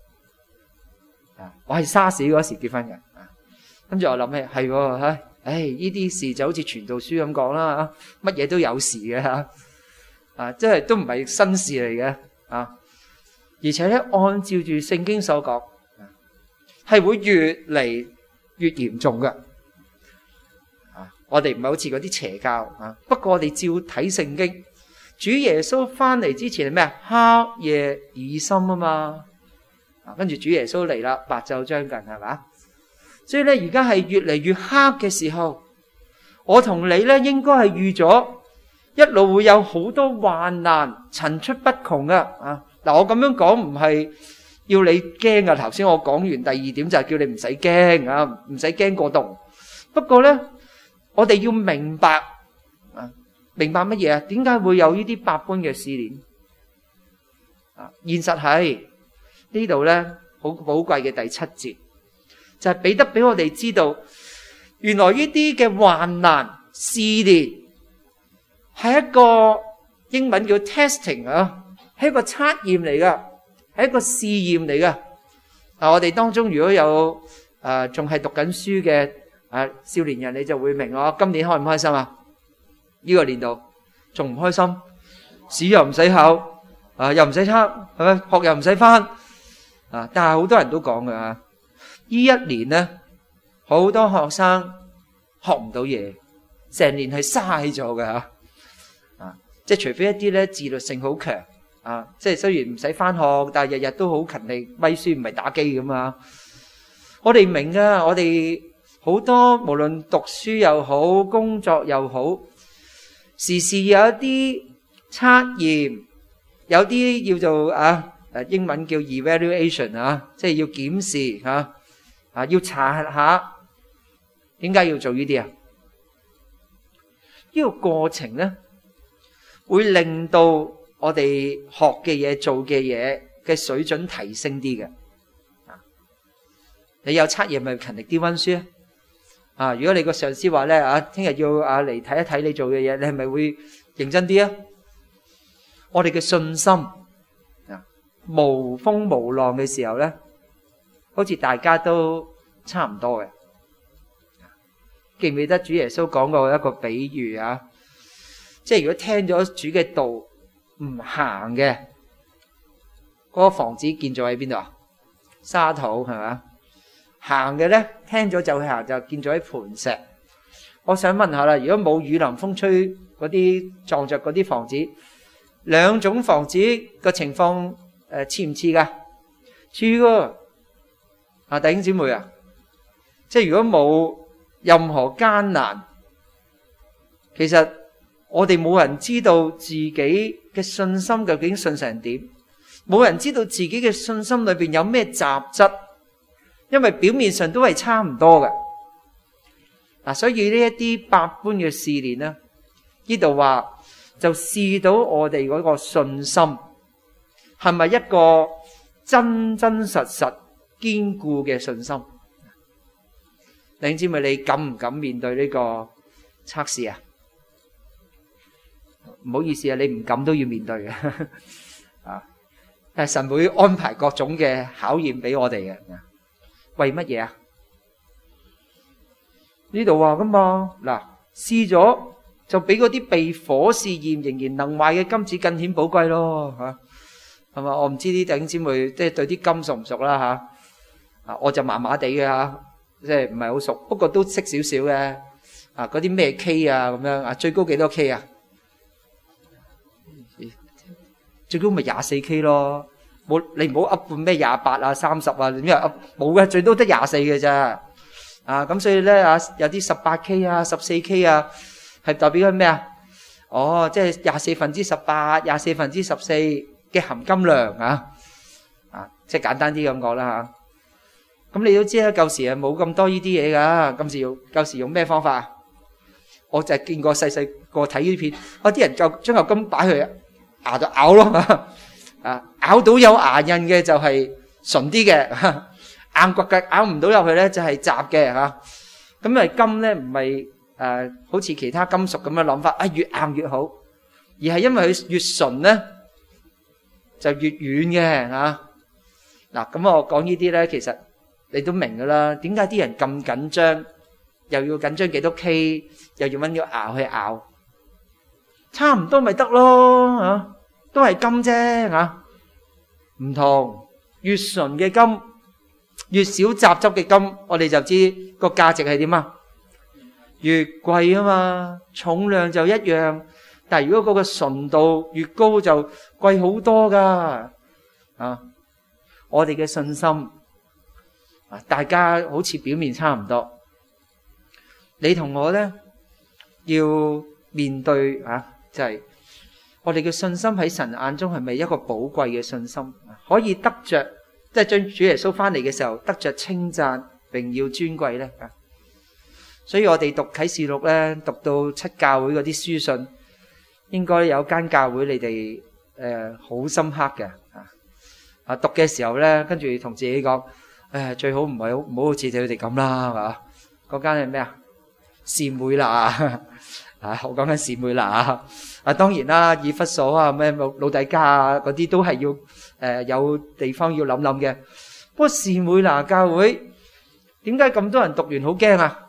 我係沙士嗰時結婚嘅跟住我諗起係呢啲事就好似傳道書咁講啦乜嘢都有時嘅即係都唔係新事嚟嘅而且咧按照住聖經所講係會越嚟越嚴重嘅我哋唔係好似嗰啲邪教不過我哋照睇聖經，主耶穌翻嚟之前係咩黑夜已深啊嘛跟住主耶穌嚟啦，白晝將近係嘛，所以咧而家係越嚟越黑嘅時候，我同你咧應該係預咗一路會有好多患難層出不窮嘅嗱，我咁樣講唔係要你驚頭先我講完第二點就係叫你唔使驚唔使驚過動。不過咧我哋要明白明白乜嘢點解會有呢啲百般嘅試煉現實係呢度咧好寶貴嘅第7節就係彼得俾我哋知道，原來呢啲嘅患難試煉係一個英文叫 testing 係一個測驗嚟噶，係一個試驗嚟噶我哋當中如果有仲係讀緊書嘅少年人，你就會明我今年開唔開心呢個年度仲唔開心，試又唔使考又唔使測係咪學又唔使返但係好多人都講嘅呢一年呢好多學生學唔到嘢，成年係嘥咗嘅即係除非一啲咧自律性好強即係雖然唔使返學，但係日日都好勤力咪書，唔係打機咁我哋明㗎，我哋好多無論讀書又好，工作又好，時時有一啲測驗，有啲叫做英文叫 evaluation 即係要檢視要查下點解要做呢啲呢個過程咧會令到我哋學嘅嘢做嘅嘢嘅水準提升啲嘅你有測驗咪勤力啲溫書如果你個上司話咧聽日要嚟睇一睇你做嘅嘢，你係咪會認真啲我哋嘅信心無風無浪嘅時候咧，好似大家都差唔多嘅。記唔記得主耶穌講過一個比喻即係如果聽咗主嘅道唔行嘅，嗰個房子建造喺邊度沙土係咪行嘅咧，聽咗就去行，就建咗喺磐石。我想問下啦，如果冇雨淋風吹嗰啲撞着嗰啲房子，兩種房子嘅情況似唔似噶？似喎弟兄姊妹即係如果冇任何艱難，其實我哋冇人知道自己嘅信心究竟信成點，冇人知道自己嘅信心裏邊有咩雜質，因為表面上都係差唔多嘅所以呢一啲百般嘅試煉咧，呢度話就試到我哋嗰個信心係咪一個真真實實堅固嘅信心。弟兄姊妹，你敢唔敢面對呢個測試唔好意思你唔敢都要面對嘅但係神會安排各種嘅考驗俾我哋嘅。為乜嘢呢度話噶嘛試咗就比嗰啲被火試驗仍然能壞嘅金子更顯寶貴咯係嘛？我唔知啲弟兄姊妹即係對啲金熟唔熟啦我就麻麻地嘅即係唔係好熟，不過都識少少嘅嗰啲咩 K 咁樣最高幾多 K 最高咪24K 咯，冇你唔好噏半咩28 30點樣噏冇嘅，最多得24嘅咋咁所以咧有啲18K 14K 係代表緊咩即係24/18 24/14嘅含金量即係簡單啲咁講啦嚇。咁你都知啦，舊時係冇咁多呢啲嘢㗎。舊時用咩方法啊？我就係見過細細個睇呢啲片，啲人就將嚿金擺去牙度咬咯，咬到有牙印嘅就係純啲嘅，硬骨嘅咬唔到入去咧就係雜嘅嚇。咁咪金咧唔係好似其他金屬咁嘅諗法，越硬越好，而係因為佢越純咧就越軟嘅嚇。嗱，咁我講呢啲咧，其實你都明㗎啦。點解啲人咁緊張，又要緊張幾多 K， 又要揾咗牙去咬，差唔多咪得咯嚇，都係金啫嚇。唔同，越純嘅金，越少雜質嘅金，我哋就知個價值係點啊？越貴啊嘛，重量就一樣，但係如果嗰個純度越高就貴好多噶啊！我哋嘅信心大家好似表面差唔多，你同我呢要面對就係我哋嘅信心喺神眼中係咪一個寶貴嘅信心，可以得着即係將主耶穌翻嚟嘅時候得着稱讚、榮耀、尊貴呢？所以我哋讀啟示錄呢，讀到七教會嗰啲書信，應該有間教會你哋好深刻嘅讀嘅時候呢，跟住同自己講，最好唔好好似佢哋咁啦，係嘛？嗰間係咩啊？士每拿我講緊士每拿當然啦，以弗所啊，咩老底嘉啊，嗰啲都係要有地方要諗諗嘅。不過士每拿教會點解咁多人讀完好驚啊？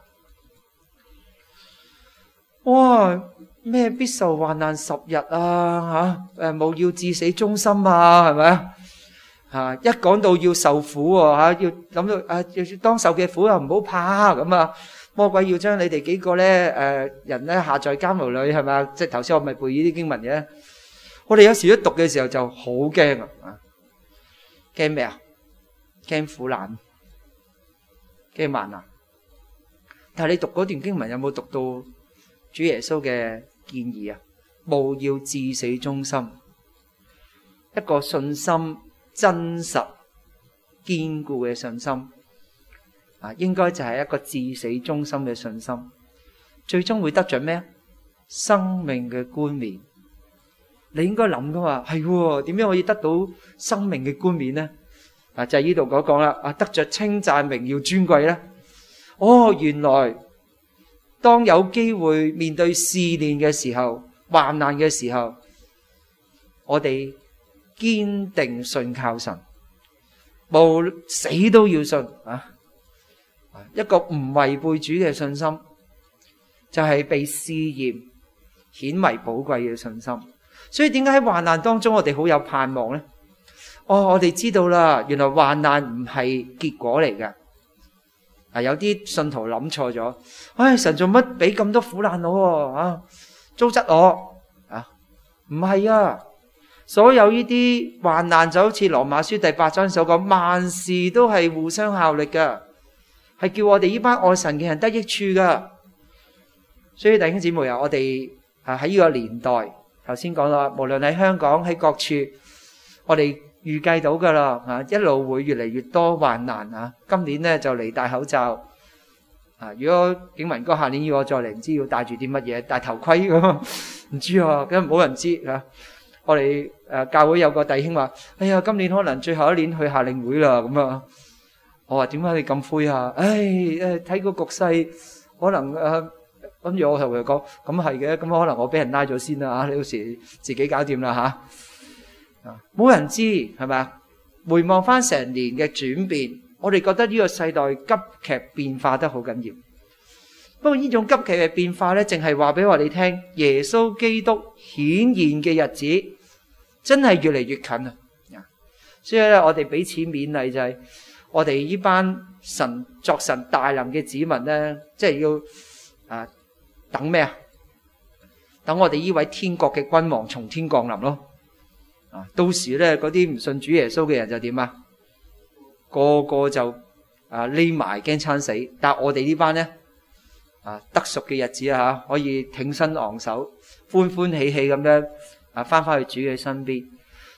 哇！咩必受患難10日啊？務要至死忠心啊？係咪啊？一講到要受苦喎，要諗到要當受嘅苦又唔好怕咁啊！魔鬼要將你哋幾個咧人咧下在監牢裏，係咪啊？即係頭先我咪背呢啲經文嘅。我哋有時一讀嘅時候就好驚啊！驚咩啊？驚苦難，驚患難。但係你讀嗰段經文有冇讀到主耶穌嘅建議啊？務要至死忠心，一個信心真實堅固嘅信心應該就係一個至死忠心嘅信心，最終會得着咩？生命嘅冠冕。你應該諗噶嘛，係點樣可以得到生命嘅冠冕呢？就係呢度講啦，得着稱讚、榮耀、尊貴呢。原來當有機會面對試煉嘅時候、患難嘅時候，我哋堅定信靠神，無死都要信一個唔違背主嘅信心，就係被試驗顯為寶貴嘅信心。所以點解喺患難當中我哋好有盼望呢？我哋知道啦，原來患難唔係結果嚟嘅。有啲信徒諗錯咗，神做乜俾咁多苦難我糟質我唔係啊！所有呢啲患難就好似羅馬書第8章所講，萬事都係互相效力噶，係叫我哋呢班愛神嘅人得益處噶。所以弟兄姊妹我哋喺呢個年代，頭先講啦，無論喺香港喺各處，我哋預計到噶啦，一路會越嚟越多患難。今年呢就嚟戴口罩，如果景文哥下年要我再嚟，唔知要戴住啲乜嘢，戴頭盔咁，唔知啊，咁冇人知。我哋教會有個弟兄話：哎呀，今年可能最後一年去夏令會啦。咁啊，我話點解你咁灰啊？睇個局勢，可能跟住我同佢講，咁係嘅，咁可能我俾人拉咗先啦。你到時自己搞掂啦冇人知係咪啊？回望翻成年嘅轉變，我哋覺得呢個世代急劇變化得好緊要。不過呢種急劇嘅變化呢，淨係話俾我哋聽，耶穌基督顯現嘅日子真係越嚟越近啊！所以咧，我哋彼此勉勵就係，我哋呢班作神大能嘅子民呢，即係要等咩啊？等我哋呢位天國嘅君王從天降臨咯。到時咧，嗰啲唔信主耶穌嘅人就點啊？個個就匿埋驚餐死。但係我哋呢班咧得贖嘅日子可以挺身昂首，歡歡喜喜咁樣翻返去主嘅身邊。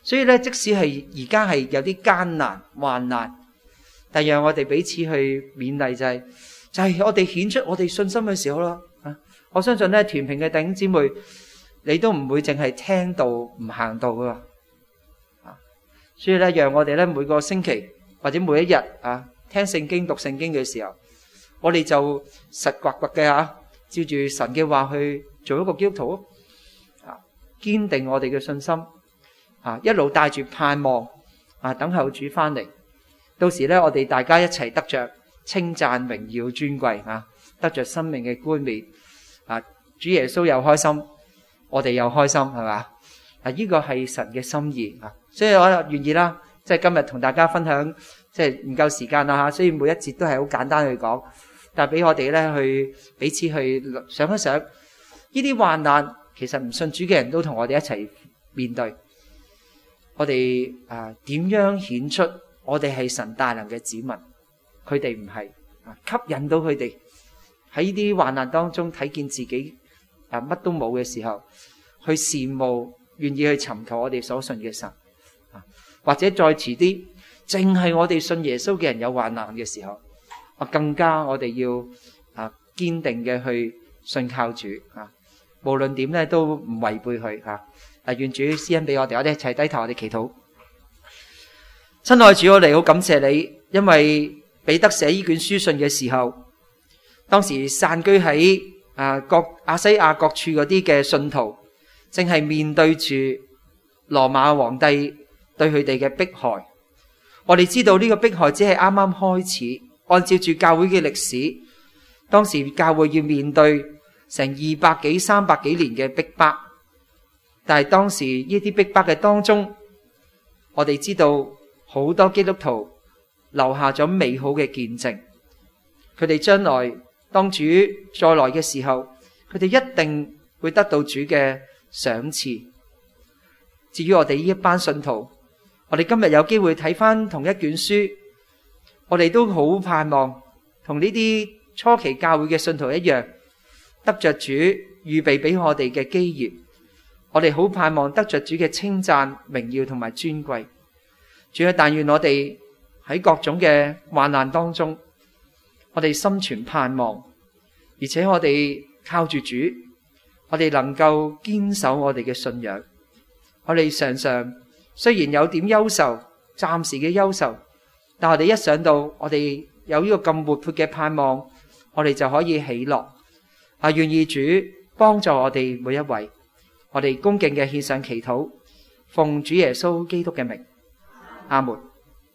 所以咧，即使係而家係有啲艱難患難，但讓我哋彼此去勉勵，就係我哋顯出我哋信心嘅時候咯。我相信咧，團平嘅弟兄姊妹，你都唔會淨係聽道唔行道噶。所以咧，讓我哋咧每個星期或者每一日聽聖經讀聖經嘅時候，我哋就實刮刮嘅照住神嘅話去做一個基督徒，堅定我哋嘅信心，一路帶住盼望，等候主翻嚟。到時咧，我哋大家一齊得着稱讚、榮耀、尊貴，得着生命嘅冠冕。主耶穌又開心，我哋又開心，係嘛？呢個係神嘅心意。所以我願意啦，即係今日同大家分享，即係唔夠時間啦，所以每一節都係好簡單去講，但係俾我哋咧去彼此去想一想，呢啲患難其實唔信主嘅人都同我哋一齊面對。我哋點樣顯出我哋係神大能嘅子民？佢哋唔係，吸引到佢哋喺呢啲患難當中睇見自己乜都冇嘅時候，去羨慕，願意去尋求我哋所信嘅神。或者再遲啲，淨係我哋信耶穌嘅人有患難嘅時候，更加我哋要堅定嘅去信靠主，無論點咧都唔違背佢。願主施恩俾我哋，我哋一齊低頭，我哋祈禱。親愛主，我哋好感謝你，因為彼得寫呢卷書信嘅時候，當時散居喺亞西亞各處嗰啲嘅信徒，正係面對住羅馬皇帝對佢哋嘅迫害。我哋知道呢個迫害只係啱啱開始，按照住教會嘅歷史，當時教會要面對成200幾300幾年嘅逼迫，但係當時呢啲逼迫嘅當中，我哋知道好多基督徒留下咗美好嘅見證，佢哋將來當主再來嘅時候，佢哋一定會得到主嘅賞賜。至於我哋呢一班信徒，我哋今日有機會睇翻同一卷書，我哋都好盼望同呢啲初期教會嘅信徒一樣，得着主預備俾我哋嘅基業。我哋好盼望得着主嘅稱讚、榮耀同埋尊貴。主啊，但願我哋喺各種嘅患難當中，我哋心存盼望，而且我哋靠住主，我哋能夠堅守我哋嘅信仰。我哋常常雖然有點憂愁，暫時嘅憂愁，但我哋一想到我哋有呢個咁活潑嘅盼望，我哋就可以喜樂。願意主幫助我哋每一位，我哋恭敬嘅獻上祈禱，奉主耶穌基督嘅名，阿門。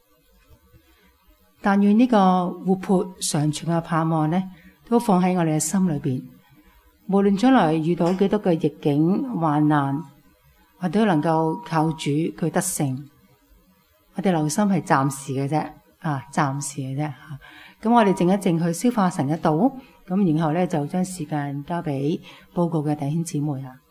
但願呢個活潑常存嘅盼望呢，都放喺我哋嘅心裏邊。無論將來遇到幾多嘅逆境患難，我哋都能夠靠主佢得勝。我哋留心係暫時嘅啫，暫時嘅啫。咁我哋靜一靜去消化神嘅道，咁然後咧就將時間交俾報告嘅弟兄姊妹啦。